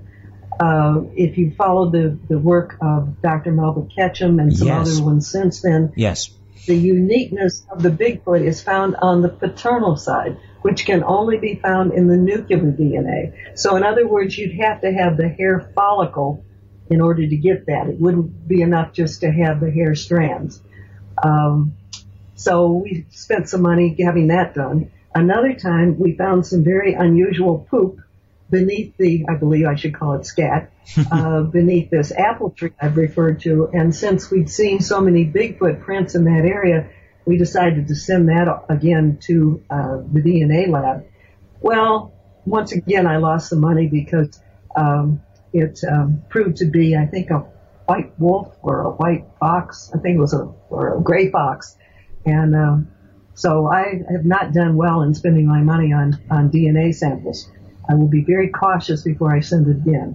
S4: Uh, if you followed the, the work of Doctor Melba Ketchum and some
S3: yes.
S4: other ones since then,
S3: yes,
S4: the uniqueness of the Bigfoot is found on the paternal side, which can only be found in the nuclear D N A. So in other words, you'd have to have the hair follicle in order to get that. It wouldn't be enough just to have the hair strands. Um, so we spent some money having that done. Another time, we found some very unusual poop beneath the, I believe I should call it scat, uh, beneath this apple tree I've referred to. And since we'd seen so many Bigfoot prints in that area, we decided to send that again to uh, the D N A lab. Well, once again, I lost some money because um, it um, proved to be, I think, a white wolf or a white fox. I think it was a, or a gray fox. And um, so I have not done well in spending my money on, on D N A samples. I will be very cautious before I send it again.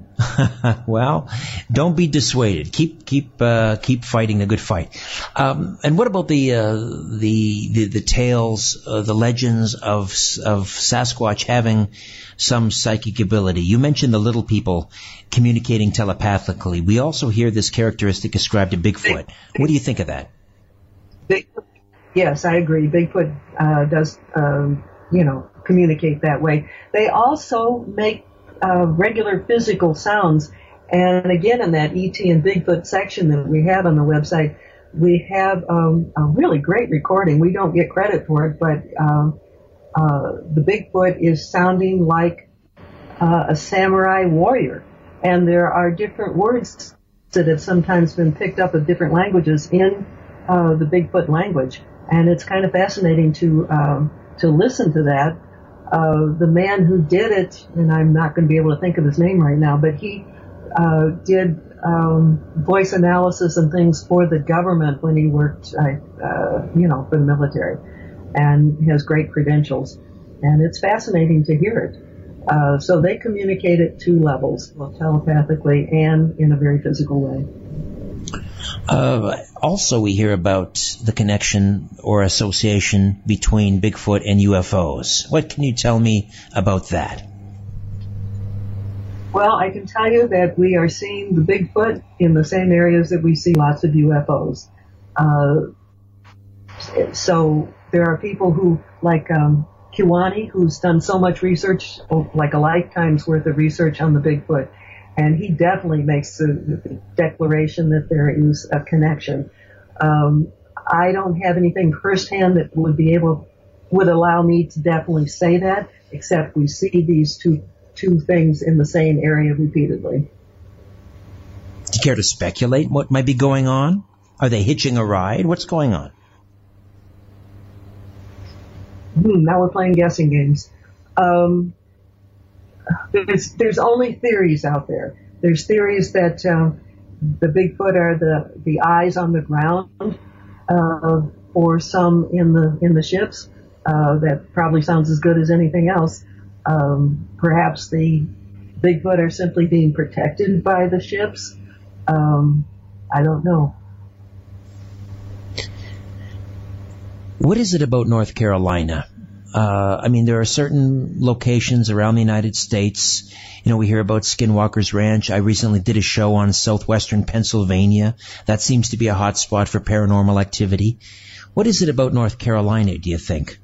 S3: Well, don't be dissuaded. Keep keep uh, keep fighting the good fight. Um, and what about the uh, the, the the tales, uh, the legends of of Sasquatch having some psychic ability? You mentioned the little people communicating telepathically. We also hear this characteristic ascribed to Bigfoot. What do you think of that?
S4: Bigfoot, yes, I agree. Bigfoot uh, does, um, you know, communicate that way. They also make uh, regular physical sounds. And again, in that E T and Bigfoot section that we have on the website, we have um, a really great recording. We don't get credit for it, but um, uh, the Bigfoot is sounding like uh, a samurai warrior. And there are different words that have sometimes been picked up of different languages in uh, the Bigfoot language. And it's kind of fascinating to um, to listen to that. Uh, the man who did it, and I'm not going to be able to think of his name right now, but he uh, did um, voice analysis and things for the government when he worked, uh, you know, for the military, and has great credentials. And it's fascinating to hear it. Uh, so they communicate at two levels, both telepathically and in a very physical way.
S3: Uh, also, we hear about the connection or association between Bigfoot and U F Os. What can you tell me about that?
S4: Well, I can tell you that we are seeing the Bigfoot in the same areas that we see lots of U F Os. Uh, so there are people who, like um, Kiwani, who's done so much research, like a lifetime's worth of research on the Bigfoot. And he definitely makes the declaration that there is a connection. Um, I don't have anything firsthand that would be able, would allow me to definitely say that, except we see these two, two things in the same area repeatedly.
S3: Do you care to speculate what might be going on? Are they hitching a ride? What's going on?
S4: Hmm, now we're playing guessing games. Um, There's, there's only theories out there. There's theories that uh, the Bigfoot are the, the eyes on the ground uh, for some in the in the ships. Uh, that probably sounds as good as anything else. Um, perhaps the Bigfoot are simply being protected by the ships. Um, I don't know.
S3: What is it about North Carolina Uh, I mean, there are certain locations around the United States. You know, we hear about Skinwalker's Ranch. I recently did a show on southwestern Pennsylvania. That seems to be a hot spot for paranormal activity. What is it about North Carolina, do you think?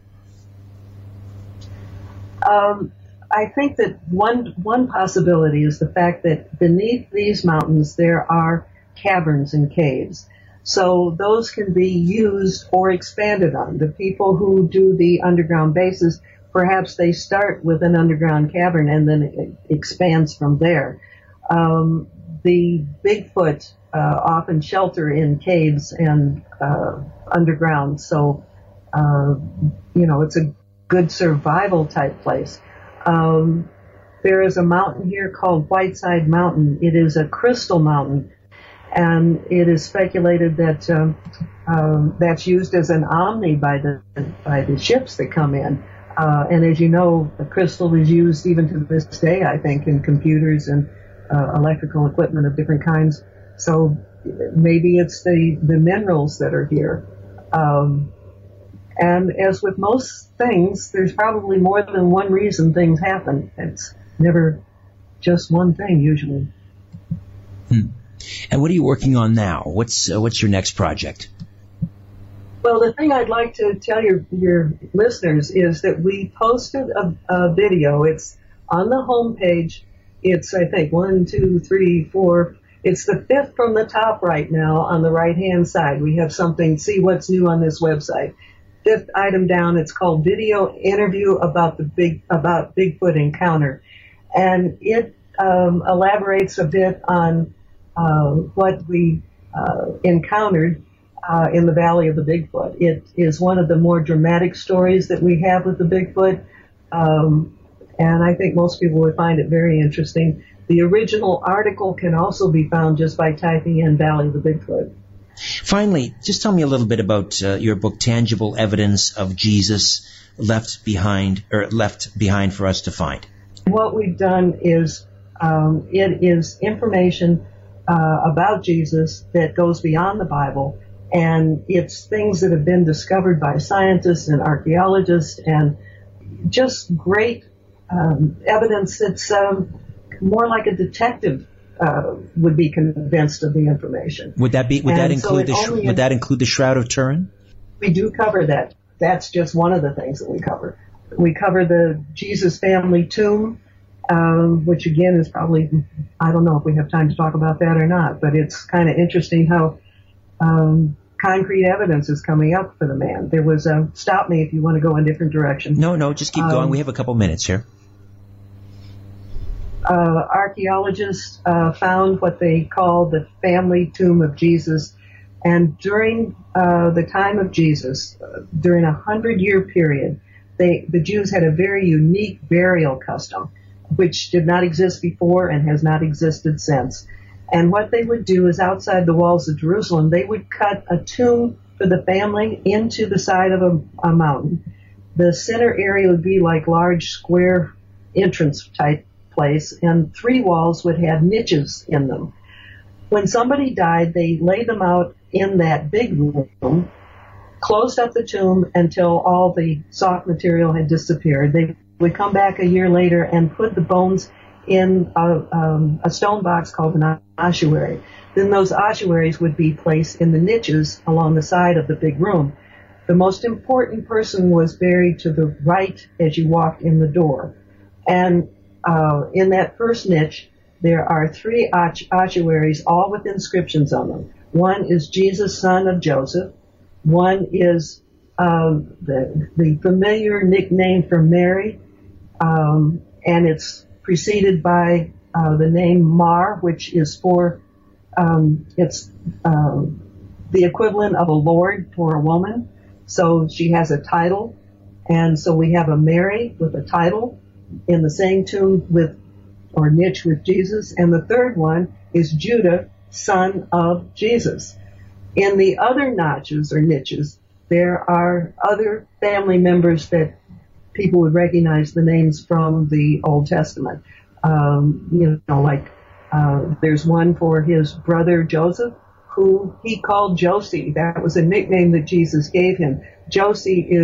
S4: Um, I think that one one possibility is the fact that beneath these mountains there are caverns and caves. So those can be used or expanded on. The people who do the underground bases, perhaps they start with an underground cavern and then it expands from there. Um, the Bigfoot uh, often shelter in caves and uh, underground, so uh, you know it's a good survival type place. Um, there is a mountain here called Whiteside Mountain. It is a crystal mountain. And it is speculated that um, um, that's used as an omni by the by the ships that come in. Uh, and as you know, the crystal is used even to this day, I think, in computers and uh, electrical equipment of different kinds. So maybe it's the, the minerals that are here. Um, and as with most things, there's probably more than one reason things happen. It's never just one thing, usually.
S3: Hmm. And what are you working on now? What's uh, what's your next project?
S4: Well, the thing I'd like to tell your your listeners is that we posted a, a video. It's on the homepage. It's, I think, one, two, three, four. It's the fifth from the top right now on the right-hand side. We have something, see what's new on this website. Fifth item down, it's called Video Interview about the big about Bigfoot Encounter. And it um, elaborates a bit on Uh, what we uh, encountered uh, in the Valley of the Bigfoot. It is one of the more dramatic stories that we have with the Bigfoot, um, and I think most people would find it very interesting. The original article can also be found just by typing in Valley of the Bigfoot.
S3: Finally, just tell me a little bit about uh, your book, Tangible Evidence of Jesus Left Behind, or Left Behind for Us to Find.
S4: What we've done is um, it is information Uh, about Jesus that goes beyond the Bible, and it's things that have been discovered by scientists and archaeologists, and just great um, evidence that's um, more like a detective uh, would be convinced of the information.
S3: Would that be? Would
S4: and
S3: that include
S4: so
S3: the? Sh- would that include the Shroud of Turin?
S4: We do cover that. That's just one of the things that we cover. We cover the Jesus family tomb. Um, which again is probably, I don't know if we have time to talk about that or not, but it's kind of interesting how um, concrete evidence is coming up for the man. There was a, stop me if you want to go in different directions.
S3: No, no, just keep um, going. We have a couple minutes here.
S4: Uh, archaeologists uh, found what they call the family tomb of Jesus, and during uh, the time of Jesus, uh, during a hundred-year period, they, the Jews had a very unique burial custom, which did not exist before and has not existed since. And what they would do is outside the walls of Jerusalem, they would cut a tomb for the family into the side of a, a mountain. The center area would be like large square entrance type place, and three walls would have niches in them. When somebody died, they laid them out in that big room, closed up the tomb until all the soft material had disappeared. They would come back a year later and put the bones in a, um, a stone box called an ossuary. Then those ossuaries would be placed in the niches along the side of the big room. The most important person was buried to the right as you walked in the door. And uh, in that first niche, there are three ossuaries, all with inscriptions on them. One is Jesus, son of Joseph. One is um, the, the familiar nickname for Mary, um, and it's preceded by uh, the name Mar, which is for, um, it's um, the equivalent of a lord for a woman. So she has a title, and so we have a Mary with a title in the same tomb with, or niche with Jesus, and the third one is Judah, son of Jesus. In the other notches or niches, there are other family members that people would recognize the names from the Old Testament. Um, you know, like uh, there's one for his brother Joseph, who he called Josie. That was a nickname that Jesus gave him. Josie is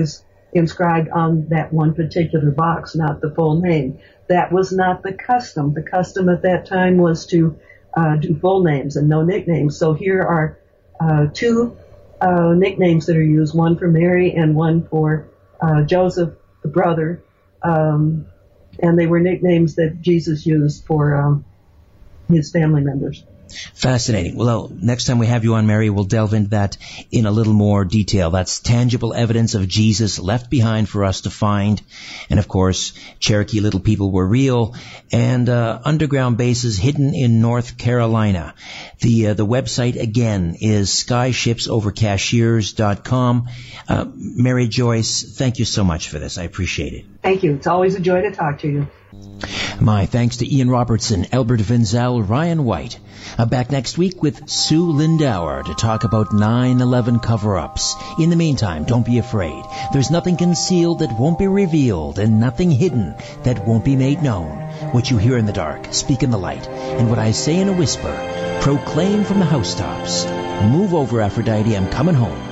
S4: inscribed on that one particular box, not the full name. That was not the custom. The custom at that time was to uh, do full names and no nicknames. So here are uh, two uh, nicknames that are used, one for Mary and one for uh, Joseph, the brother. Um, and they were nicknames that Jesus used for um, his family members.
S3: Fascinating. Well, next time we have you on, Mary, we'll delve into that in a little more detail. That's tangible evidence of Jesus left behind for us to find. And, of course, Cherokee Little People were real, and uh, underground bases hidden in North Carolina. The uh, the website, again, is skyships over cashiers dot com. Uh, Mary Joyce, thank you so much for this. I appreciate it.
S4: Thank you. It's always a joy to talk to you.
S3: My thanks to Ian Robertson, Albert Vinzel, Ryan White. I'm back next week with Sue Lindauer to talk about nine eleven cover-ups. In the meantime, don't be afraid. There's nothing concealed that won't be revealed, and nothing hidden that won't be made known. What you hear in the dark, speak in the light, and what I say in a whisper, proclaim from the housetops. Move over, Aphrodite, I'm coming home.